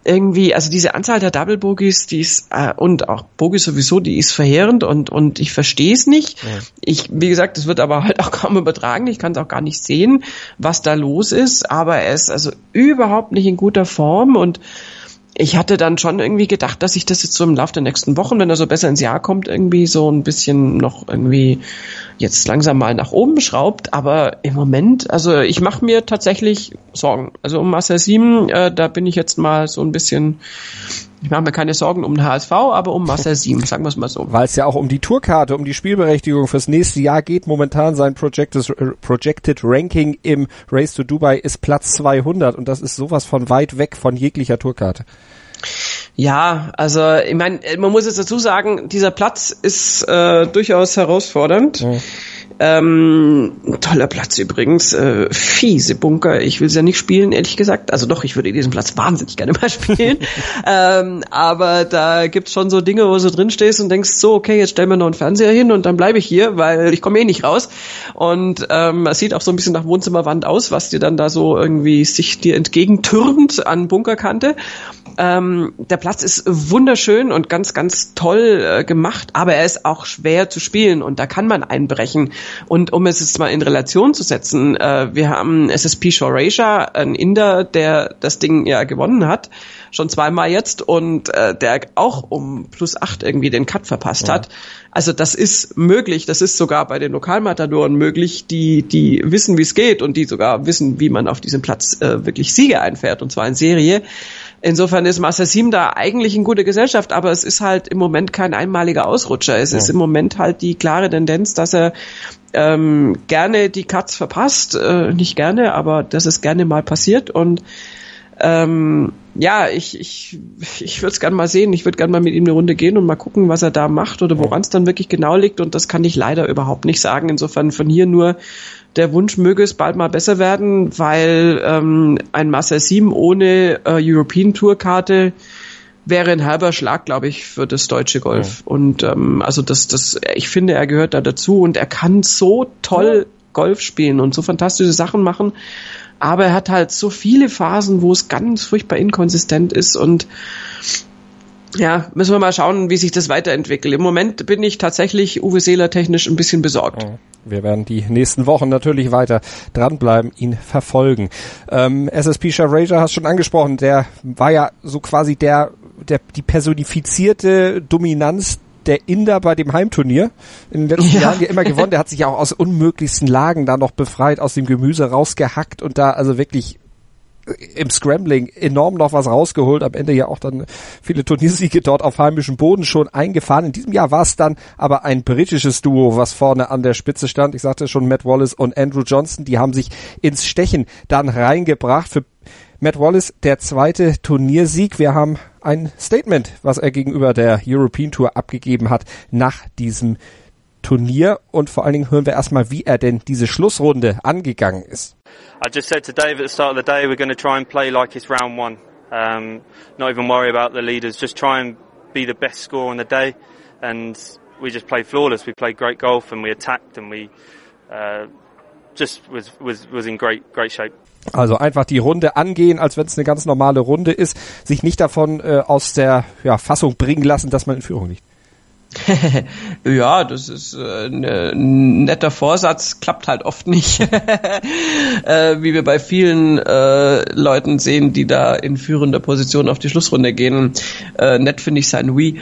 irgendwie, also diese Anzahl der Double Bogies, die ist, und auch Bogies sowieso, die ist verheerend und ich verstehe es nicht. Ja. Wie gesagt, es wird aber halt auch kaum übertragen. Ich kann es auch gar nicht sehen, was da los ist, aber er ist also überhaupt nicht in guter Form und ich hatte dann schon irgendwie gedacht, dass sich das jetzt so im Laufe der nächsten Wochen, wenn er so besser ins Jahr kommt, irgendwie so ein bisschen noch irgendwie jetzt langsam mal nach oben schraubt. Aber im Moment, also ich mache mir tatsächlich Sorgen. Also um Marcel Sieben, da bin ich jetzt mal so ein bisschen, ich mache mir keine Sorgen um den HSV, aber um Marcel Sieben, sagen wir es mal so. Weil es ja auch um die Tourkarte, um die Spielberechtigung fürs nächste Jahr geht. Momentan sein Projected Ranking im Race to Dubai ist Platz 200 und das ist sowas von weit weg von jeglicher Tourkarte. Ja, also ich meine, man muss jetzt dazu sagen, dieser Platz ist durchaus herausfordernd. Ja. Toller Platz übrigens, fiese Bunker, ich will es ja nicht spielen, ehrlich gesagt, also doch, ich würde diesen Platz wahnsinnig gerne mal spielen, aber da gibt's schon so Dinge, wo du drin stehst und denkst, so, okay, jetzt stellen wir noch einen Fernseher hin und dann bleibe ich hier, weil ich komme eh nicht raus und es sieht auch so ein bisschen nach Wohnzimmerwand aus, was dir dann da so irgendwie sich dir entgegentürmt an Bunkerkante. Der Platz ist wunderschön und ganz, ganz toll gemacht, aber er ist auch schwer zu spielen und da kann man einbrechen. Und um es jetzt mal in Relation zu setzen, wir haben SSP Shorasia, ein Inder, der das Ding ja gewonnen hat, schon zweimal jetzt und der auch um +8 irgendwie den Cut verpasst hat. Also das ist möglich, das ist sogar bei den Lokalmatadoren möglich, die wissen, wie es geht und die sogar wissen, wie man auf diesem Platz wirklich Siege einfährt und zwar in Serie. Insofern ist Marcel Sieben da eigentlich in guter Gesellschaft, aber es ist halt im Moment kein einmaliger Ausrutscher. Es ist im Moment halt die klare Tendenz, dass er gerne die Cuts verpasst. Nicht gerne, aber dass es gerne mal passiert. Und ja, ich würde es gerne mal sehen. Ich würde gerne mal mit ihm eine Runde gehen und mal gucken, was er da macht oder woran es dann wirklich genau liegt. Und das kann ich leider überhaupt nicht sagen. Insofern von hier nur der Wunsch, möge es bald mal besser werden, weil ein Marcel Sieben ohne European Tour Karte wäre ein halber Schlag, glaube ich, für das deutsche Golf. Ja. Und also ich finde, er gehört da dazu und er kann so toll Golf spielen und so fantastische Sachen machen. Aber er hat halt so viele Phasen, wo es ganz furchtbar inkonsistent ist und ja, müssen wir mal schauen, wie sich das weiterentwickelt. Im Moment bin ich tatsächlich Uwe Seeler technisch ein bisschen besorgt. Wir werden die nächsten Wochen natürlich weiter dranbleiben, ihn verfolgen. SSP Shorasia hast schon angesprochen, der war ja so quasi die personifizierte Dominanz der Inder bei dem Heimturnier in den letzten Jahren, der immer gewonnen, der hat sich ja auch aus unmöglichsten Lagen da noch befreit, aus dem Gemüse rausgehackt und da also wirklich im Scrambling enorm noch was rausgeholt, am Ende ja auch dann viele Turniersiege dort auf heimischem Boden schon eingefahren. In diesem Jahr war es dann aber ein britisches Duo, was vorne an der Spitze stand. Ich sagte schon, Matt Wallace und Andrew Johnston, die haben sich ins Stechen dann reingebracht. Für Matt Wallace der zweite Turniersieg. Wir haben ein Statement, was er gegenüber der European Tour abgegeben hat nach diesem Turnier und vor allen Dingen hören wir erstmal, wie er denn diese Schlussrunde angegangen ist. I just said to Dave at the start of the day, we're going to try and play like it's round one. Not even worry about the leaders, just try and be the best scorer on the day. And we just played flawless. We played great golf and we attacked and we just was in great shape. Also einfach die Runde angehen, als wenn es eine ganz normale Runde ist, sich nicht davon aus der Fassung bringen lassen, dass man in Führung liegt. Ja, das ist ein netter Vorsatz, klappt halt oft nicht, wie wir bei vielen Leuten sehen, die da in führender Position auf die Schlussrunde gehen. Nett finde ich sein Wii.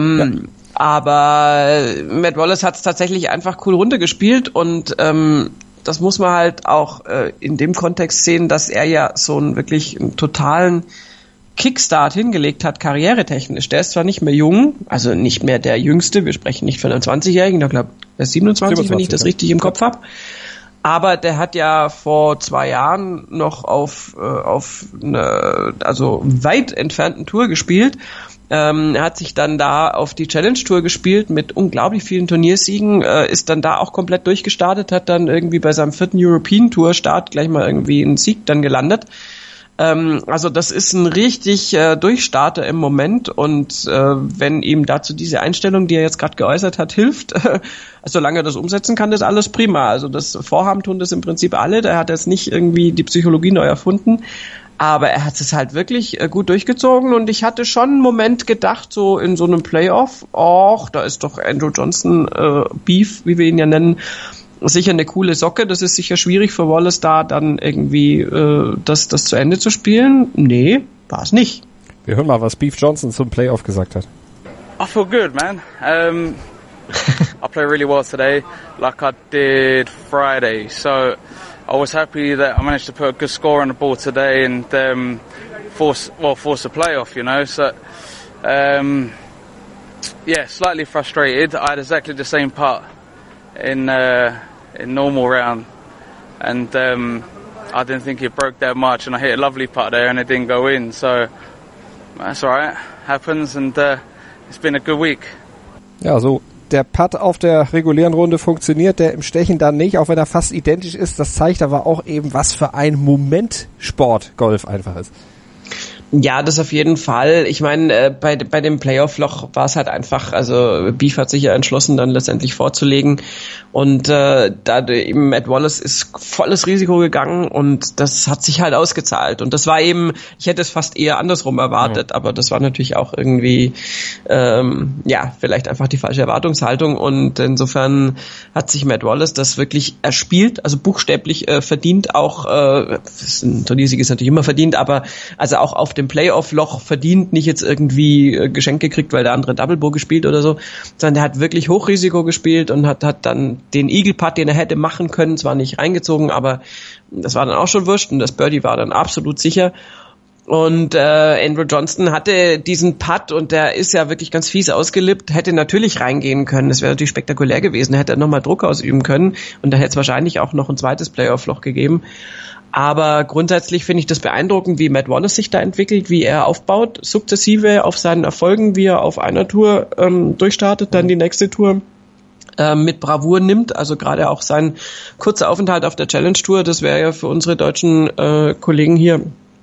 Aber Matt Wallace hat es tatsächlich einfach cool runtergespielt und das muss man halt auch in dem Kontext sehen, dass er ja so einen totalen Kickstart hingelegt hat, karrieretechnisch. Der ist zwar nicht mehr jung, also nicht mehr der Jüngste, wir sprechen nicht von einem 20-Jährigen, ich glaube, er ist 27, wenn ich das richtig im Kopf habe. Aber der hat ja vor 2 Jahren noch auf einer weit entfernten Tour gespielt. Er hat sich dann da auf die Challenge Tour gespielt mit unglaublich vielen Turniersiegen, ist dann da auch komplett durchgestartet, hat dann irgendwie bei seinem 4. European Tour Start gleich mal irgendwie einen Sieg dann gelandet. Also das ist ein richtig Durchstarter im Moment und wenn ihm dazu diese Einstellung, die er jetzt gerade geäußert hat, hilft, solange er das umsetzen kann, ist alles prima. Also das Vorhaben tun das im Prinzip alle, der hat jetzt nicht irgendwie die Psychologie neu erfunden, Aber er hat es halt wirklich gut durchgezogen und ich hatte schon einen Moment gedacht, so in so einem Playoff, da ist doch Andrew Johnston Beef, wie wir ihn ja nennen, sicher eine coole Socke. Das ist sicher schwierig für Wallace da dann irgendwie das zu Ende zu spielen. Nee, war es nicht. Wir hören mal, was Beef Johnson zum Playoff gesagt hat. I feel good, man. I played really well today, like I did Friday. So I was happy that I managed to put a good score on the board today and force a playoff, you know. So slightly frustrated. I had exactly the same putt in normal round, and I didn't think it broke that much, and I hit a lovely putt there, and it didn't go in. So that's all right, happens, and it's been a good week. Ja, so der Putt auf der regulären Runde funktioniert, der im Stechen dann nicht, auch wenn er fast identisch ist. Das zeigt aber auch eben, was für ein Momentsport Golf einfach ist. Ja, das auf jeden Fall. Ich meine, bei dem Playoff-Loch war es halt einfach, also Beef hat sich ja entschlossen, dann letztendlich vorzulegen und da eben Matt Wallace ist volles Risiko gegangen und das hat sich halt ausgezahlt und das war eben, ich hätte es fast eher andersrum erwartet, aber das war natürlich auch irgendwie vielleicht einfach die falsche Erwartungshaltung und insofern hat sich Matt Wallace das wirklich erspielt, also buchstäblich verdient, auch ein Turniersieg ist natürlich immer verdient, aber also auch auf dem Playoff-Loch verdient, nicht jetzt irgendwie Geschenk gekriegt, weil der andere Double Bow gespielt oder so, sondern der hat wirklich Hochrisiko gespielt und hat dann den Eagle-Putt, den er hätte machen können, zwar nicht reingezogen, aber das war dann auch schon wurscht und das Birdie war dann absolut sicher. Und Andrew Johnston hatte diesen Putt und der ist ja wirklich ganz fies ausgelippt, hätte natürlich reingehen können, das wäre natürlich spektakulär gewesen, hätte er nochmal Druck ausüben können und da hätte es wahrscheinlich auch noch ein zweites Playoff-Loch gegeben. Aber grundsätzlich finde ich das beeindruckend, wie Matt Wallace sich da entwickelt, wie er aufbaut, sukzessive auf seinen Erfolgen, wie er auf einer Tour durchstartet, dann die nächste Tour mit Bravour nimmt, also gerade auch sein kurzer Aufenthalt auf der Challenge Tour, das wäre ja für unsere deutschen Kollegen hier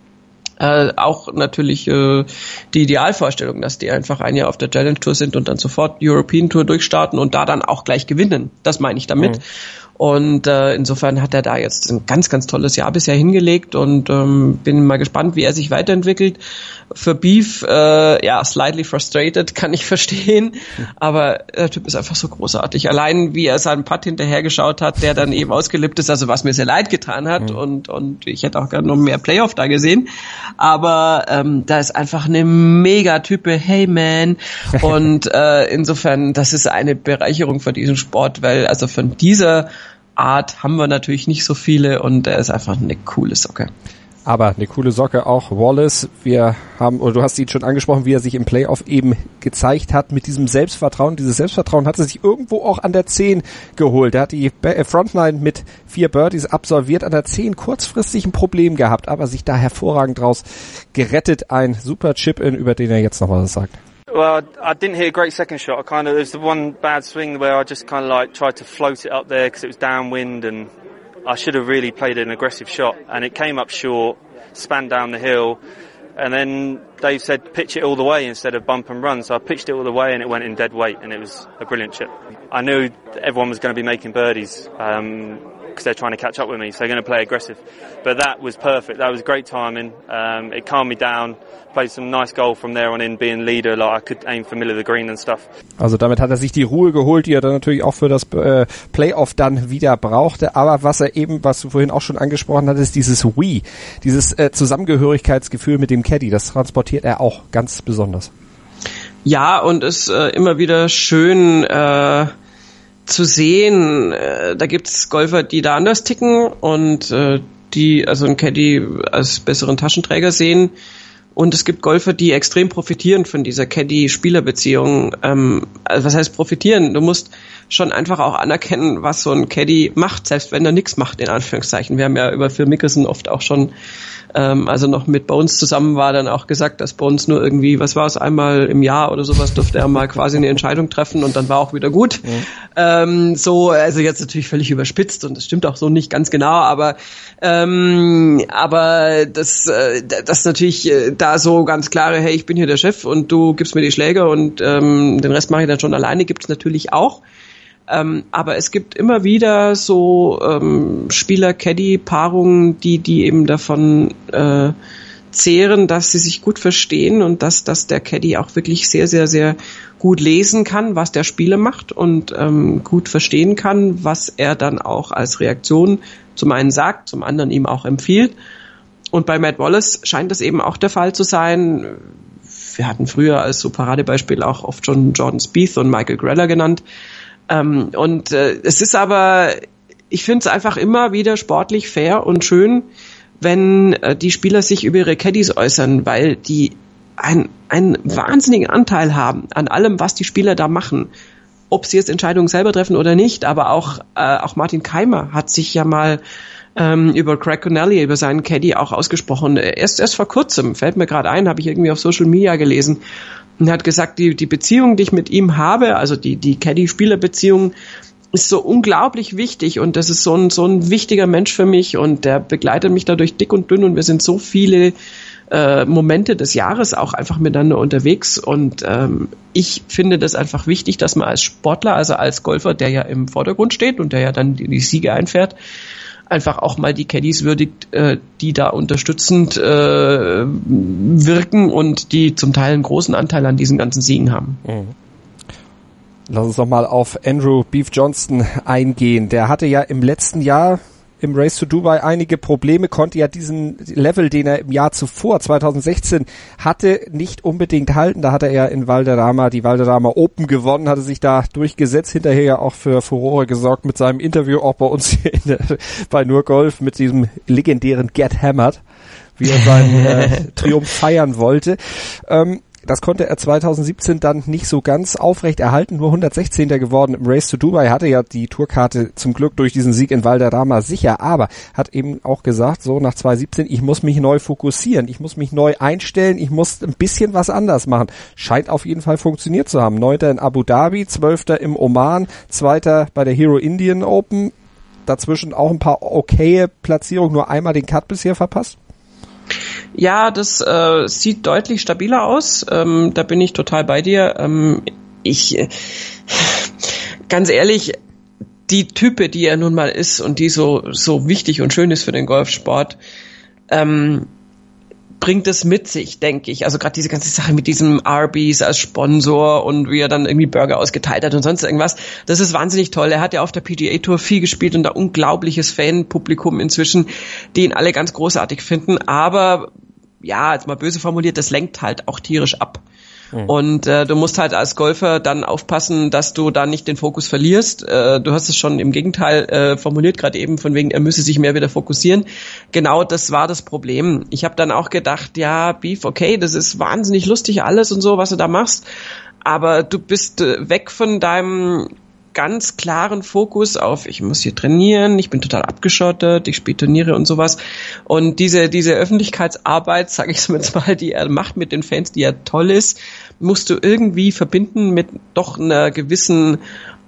auch natürlich die Idealvorstellung, dass die einfach ein Jahr auf der Challenge Tour sind und dann sofort die European Tour durchstarten und da dann auch gleich gewinnen. Das meine ich damit. Und insofern hat er da jetzt ein ganz, ganz tolles Jahr bisher hingelegt und bin mal gespannt, wie er sich weiterentwickelt. Für Beef, slightly frustrated, kann ich verstehen, aber der Typ ist einfach so großartig. Allein, wie er seinen Putt hinterhergeschaut hat, der dann eben ausgelippt ist, also was mir sehr leid getan hat und ich hätte auch gerne noch mehr Playoff da gesehen, aber da ist einfach eine Mega-Type, hey man, und insofern, das ist eine Bereicherung für diesen Sport, weil also von dieser Art haben wir natürlich nicht so viele und er ist einfach eine coole Socke. Aber eine coole Socke auch Wallace. Du hast ihn schon angesprochen, wie er sich im Playoff eben gezeigt hat mit diesem Selbstvertrauen. Dieses Selbstvertrauen hat er sich irgendwo auch an der 10 geholt. Er hat die Frontline mit 4 Birdies absolviert, an der 10 kurzfristig ein Problem gehabt, aber sich da hervorragend draus gerettet. Ein super Chip-In, über den er jetzt noch was sagt. Well, I didn't hit a great second shot. There's the one bad swing where I just kind of like tried to float it up there because it was downwind and I should have really played an aggressive shot and it came up short, span down the hill, and then Dave said pitch it all the way instead of bump and run, so I pitched it all the way and it went in dead weight and it was a brilliant chip. I knew everyone was going to be making birdies because they're trying to catch up with me, so they're going to play aggressive. But that was perfect. That was great timing. It calmed me down. Played some nice golf from there on in, being leader, like I could aim for middle of the green and stuff. Also damit hat er sich die Ruhe geholt, die er dann natürlich auch für das Playoff dann wieder brauchte. Aber was du vorhin auch schon angesprochen hattest, dieses dieses Zusammengehörigkeitsgefühl mit dem Caddy, das transportiert er auch ganz besonders. Ja, und ist immer wieder schön zu sehen, da gibt's Golfer, die da anders ticken und die also einen Caddy als besseren Taschenträger sehen. Und es gibt Golfer, die extrem profitieren von dieser Caddy-Spieler-Beziehung. Also was heißt profitieren? Du musst schon einfach auch anerkennen, was so ein Caddy macht, selbst wenn er nichts macht, in Anführungszeichen. Wir haben ja über Phil Mickelson oft auch schon, also noch mit Bones zusammen war, dann auch gesagt, dass Bones nur irgendwie, was war es, einmal im Jahr oder sowas durfte er mal quasi eine Entscheidung treffen und dann war auch wieder gut. Also jetzt natürlich völlig überspitzt und das stimmt auch so nicht ganz genau, aber das natürlich da so ganz klare, hey, ich bin hier der Chef und du gibst mir die Schläge und den Rest mache ich dann schon alleine, gibt's natürlich auch. Aber es gibt immer wieder so Spieler-Caddy-Paarungen, die eben davon zehren, dass sie sich gut verstehen und dass der Caddy auch wirklich sehr, sehr, sehr gut lesen kann, was der Spieler macht und gut verstehen kann, was er dann auch als Reaktion zum einen sagt, zum anderen ihm auch empfiehlt. Und bei Matt Wallace scheint das eben auch der Fall zu sein. Wir hatten früher als so Paradebeispiel auch oft schon Jordan Spieth und Michael Greller genannt. Es ist aber, ich finde es einfach immer wieder sportlich fair und schön, wenn die Spieler sich über ihre Caddies äußern, weil die einen wahnsinnigen Anteil haben an allem, was die Spieler da machen. Ob sie jetzt Entscheidungen selber treffen oder nicht, aber auch Martin Keimer hat sich ja mal über Craig Connelly, über seinen Caddy auch ausgesprochen. Erst vor kurzem, fällt mir gerade ein, habe ich irgendwie auf Social Media gelesen, und hat gesagt, die Beziehung, die ich mit ihm habe, also die Caddy-Spieler-Beziehung, ist so unglaublich wichtig und das ist so ein wichtiger Mensch für mich und der begleitet mich dadurch dick und dünn und wir sind so viele Momente des Jahres auch einfach miteinander unterwegs und ich finde das einfach wichtig, dass man als Sportler, also als Golfer, der ja im Vordergrund steht und der ja dann die Siege einfährt, einfach auch mal die Caddies würdigt, die da unterstützend wirken und die zum Teil einen großen Anteil an diesen ganzen Siegen haben. Mhm. Lass uns noch mal auf Andrew Beef Johnston eingehen. Der hatte ja im letzten Jahr im Race to Dubai einige Probleme, konnte ja diesen Level, den er im Jahr zuvor, 2016, hatte, nicht unbedingt halten. Da hatte er in die Valderrama Open gewonnen, hatte sich da durchgesetzt, hinterher ja auch für Furore gesorgt mit seinem Interview, auch bei uns hier bei Nur Golf, mit diesem legendären Get Hammered, wie er seinen Triumph feiern wollte. Das konnte er 2017 dann nicht so ganz aufrecht erhalten, nur 116. geworden im Race to Dubai, hatte ja die Tourkarte zum Glück durch diesen Sieg in Valderrama sicher, aber hat eben auch gesagt, so nach 2017, ich muss mich neu fokussieren, ich muss mich neu einstellen, ich muss ein bisschen was anders machen. Scheint auf jeden Fall funktioniert zu haben. 9. in Abu Dhabi, 12. im Oman, 2. bei der Hero Indian Open, dazwischen auch ein paar okaye Platzierungen, nur einmal den Cut bisher verpasst. Ja, das sieht deutlich stabiler aus. Da bin ich total bei dir. Ganz ehrlich, die Type, die er nun mal ist und die so wichtig und schön ist für den Golfsport, bringt es mit sich, denke ich. Also gerade diese ganze Sache mit diesem Arby's als Sponsor und wie er dann irgendwie Burger ausgeteilt hat und sonst irgendwas. Das ist wahnsinnig toll. Er hat ja auf der PGA Tour viel gespielt und ein unglaubliches Fanpublikum inzwischen, die ihn alle ganz großartig finden. Aber ja, jetzt mal böse formuliert, das lenkt halt auch tierisch ab. Und du musst halt als Golfer dann aufpassen, dass du da nicht den Fokus verlierst. Du hast es schon im Gegenteil formuliert, gerade eben von wegen, er müsse sich mehr wieder fokussieren. Genau das war das Problem. Ich habe dann auch gedacht, ja, Beef, okay, das ist wahnsinnig lustig alles und so, was du da machst, aber du bist weg von deinem ganz klaren Fokus auf, ich muss hier trainieren, ich bin total abgeschottet, ich spiele Turniere und sowas. Und diese Öffentlichkeitsarbeit, sage ich jetzt mal, die er macht mit den Fans, die ja toll ist, musst du irgendwie verbinden mit doch einer gewissen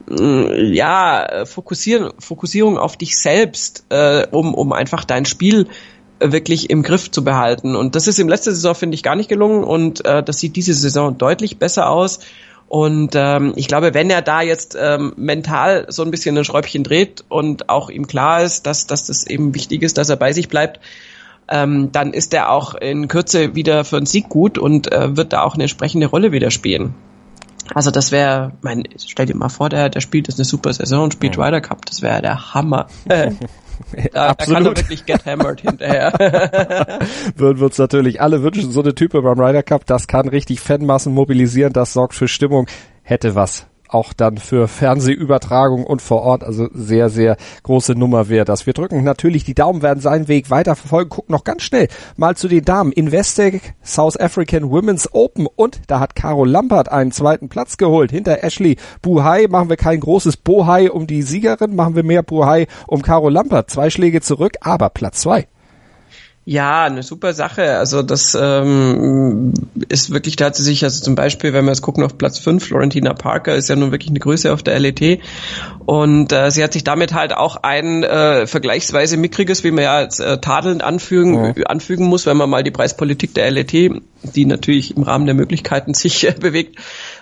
Fokussierung auf dich selbst, um einfach dein Spiel wirklich im Griff zu behalten. Und das ist im letzten Saison, finde ich, gar nicht gelungen und das sieht diese Saison deutlich besser aus. Und ich glaube, wenn er da jetzt mental so ein bisschen ein Schräubchen dreht und auch ihm klar ist, dass das eben wichtig ist, dass er bei sich bleibt, dann ist er auch in Kürze wieder für einen Sieg gut und wird da auch eine entsprechende Rolle wieder spielen. Also das wäre, stell dir mal vor, der spielt jetzt eine super Saison und spielt Ryder Cup, das wäre der Hammer. Da kann er wirklich get hammered hinterher. Würden wir uns natürlich alle wünschen, so eine Type beim Ryder Cup, das kann richtig Fanmassen mobilisieren, das sorgt für Stimmung, hätte was. Auch dann für Fernsehübertragung und vor Ort, also sehr, sehr große Nummer wäre das. Wir drücken natürlich die Daumen, werden seinen Weg weiter verfolgen. Gucken noch ganz schnell mal zu den Damen. Investec South African Women's Open und da hat Caro Lampert einen zweiten Platz geholt. Hinter Ashley Buhai machen wir kein großes Bohai um die Siegerin, machen wir mehr Buhai um Caro Lampert. 2 Schläge zurück, aber Platz 2. Ja, eine super Sache. Also das ist wirklich tatsächlich, also zum Beispiel, wenn wir jetzt gucken auf Platz 5, Florentina Parker ist ja nun wirklich eine Größe auf der LET und sie hat sich damit halt auch ein vergleichsweise mickriges, wie man ja als tadelnd anfügen muss, wenn man mal die Preispolitik der LET, die natürlich im Rahmen der Möglichkeiten sich bewegt,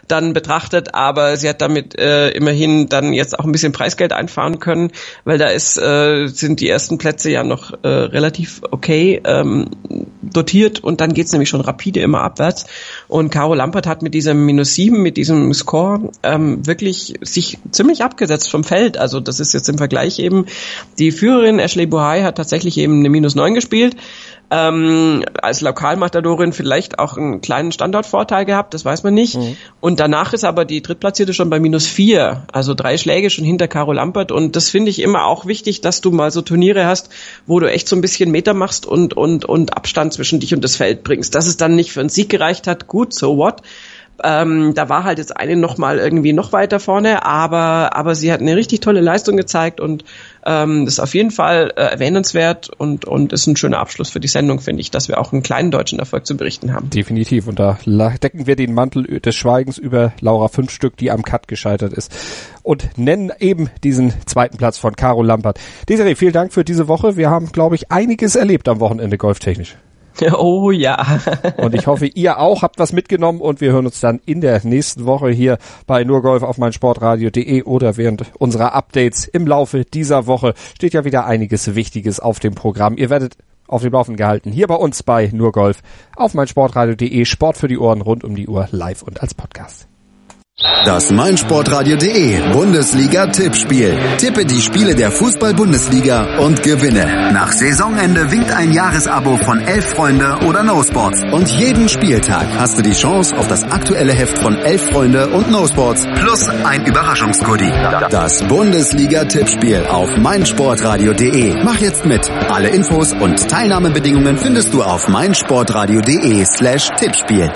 dann betrachtet, aber sie hat damit immerhin dann jetzt auch ein bisschen Preisgeld einfahren können, weil da sind die ersten Plätze ja noch relativ okay dotiert und dann geht's nämlich schon rapide immer abwärts. Und Caro Lampert hat mit diesem -7, mit diesem Score wirklich sich ziemlich abgesetzt vom Feld. Also das ist jetzt im Vergleich eben, die Führerin Ashley Buhai hat tatsächlich eben eine -9 gespielt. Als Lokalmatadorin vielleicht auch einen kleinen Standortvorteil gehabt, das weiß man nicht. Und danach ist aber die Drittplatzierte schon bei -4, also 3 Schläge schon hinter Caro Lampert. Und das finde ich immer auch wichtig, dass du mal so Turniere hast, wo du echt so ein bisschen Meter machst und Abstand zwischen dich und das Feld bringst. Dass es dann nicht für einen Sieg gereicht hat, gut, so what? Da war halt jetzt eine noch mal irgendwie noch weiter vorne, aber sie hat eine richtig tolle Leistung gezeigt und das ist auf jeden Fall erwähnenswert und ist ein schöner Abschluss für die Sendung, finde ich, dass wir auch einen kleinen deutschen Erfolg zu berichten haben. Definitiv, und da decken wir den Mantel des Schweigens über Laura Fünfstück, die am Cut gescheitert ist, und nennen eben diesen zweiten Platz von Caro Lampert. Desiree, vielen Dank für diese Woche. Wir haben, glaube ich, einiges erlebt am Wochenende golftechnisch. Oh ja. Und ich hoffe, ihr auch habt was mitgenommen und wir hören uns dann in der nächsten Woche hier bei Nurgolf auf meinsportradio.de oder während unserer Updates im Laufe dieser Woche. Steht ja wieder einiges Wichtiges auf dem Programm. Ihr werdet auf dem Laufenden gehalten hier bei uns bei Nurgolf auf meinsportradio.de. Sport für die Ohren rund um die Uhr live und als Podcast. Das meinsportradio.de Bundesliga-Tippspiel. Tippe die Spiele der Fußball-Bundesliga und gewinne. Nach Saisonende winkt ein Jahresabo von 11 Freunde oder No Sports. Und jeden Spieltag hast du die Chance auf das aktuelle Heft von 11 Freunde und No Sports plus ein Überraschungsgoodie. Das Bundesliga-Tippspiel auf meinsportradio.de. Mach jetzt mit. Alle Infos und Teilnahmebedingungen findest du auf meinsportradio.de/Tippspiel.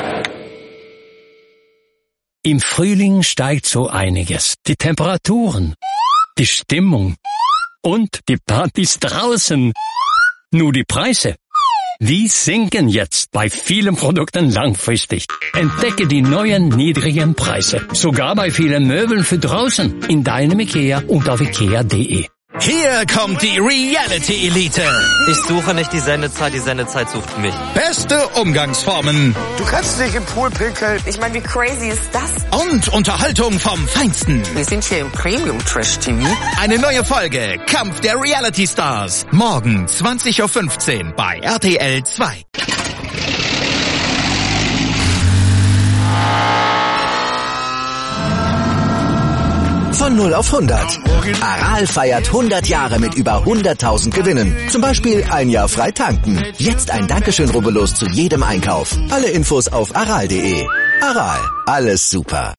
Im Frühling steigt so einiges. Die Temperaturen, die Stimmung und die Partys draußen. Nur die Preise, die sinken jetzt bei vielen Produkten langfristig. Entdecke die neuen niedrigen Preise. Sogar bei vielen Möbeln für draußen. In deinem Ikea und auf ikea.de. Hier kommt die Reality Elite. Ich suche nicht die Sendezeit sucht mich. Beste Umgangsformen. Du kannst nicht im Pool pinkeln. Ich meine, wie crazy ist das? Und Unterhaltung vom Feinsten. Wir sind hier im Premium Trash TV. Eine neue Folge Kampf der Reality Stars. Morgen 20.15 Uhr bei RTL 2. Von 0 auf 100. Aral feiert 100 Jahre mit über 100.000 Gewinnen. Zum Beispiel ein Jahr frei tanken. Jetzt ein Dankeschön, rubbellos zu jedem Einkauf. Alle Infos auf aral.de. Aral, alles super.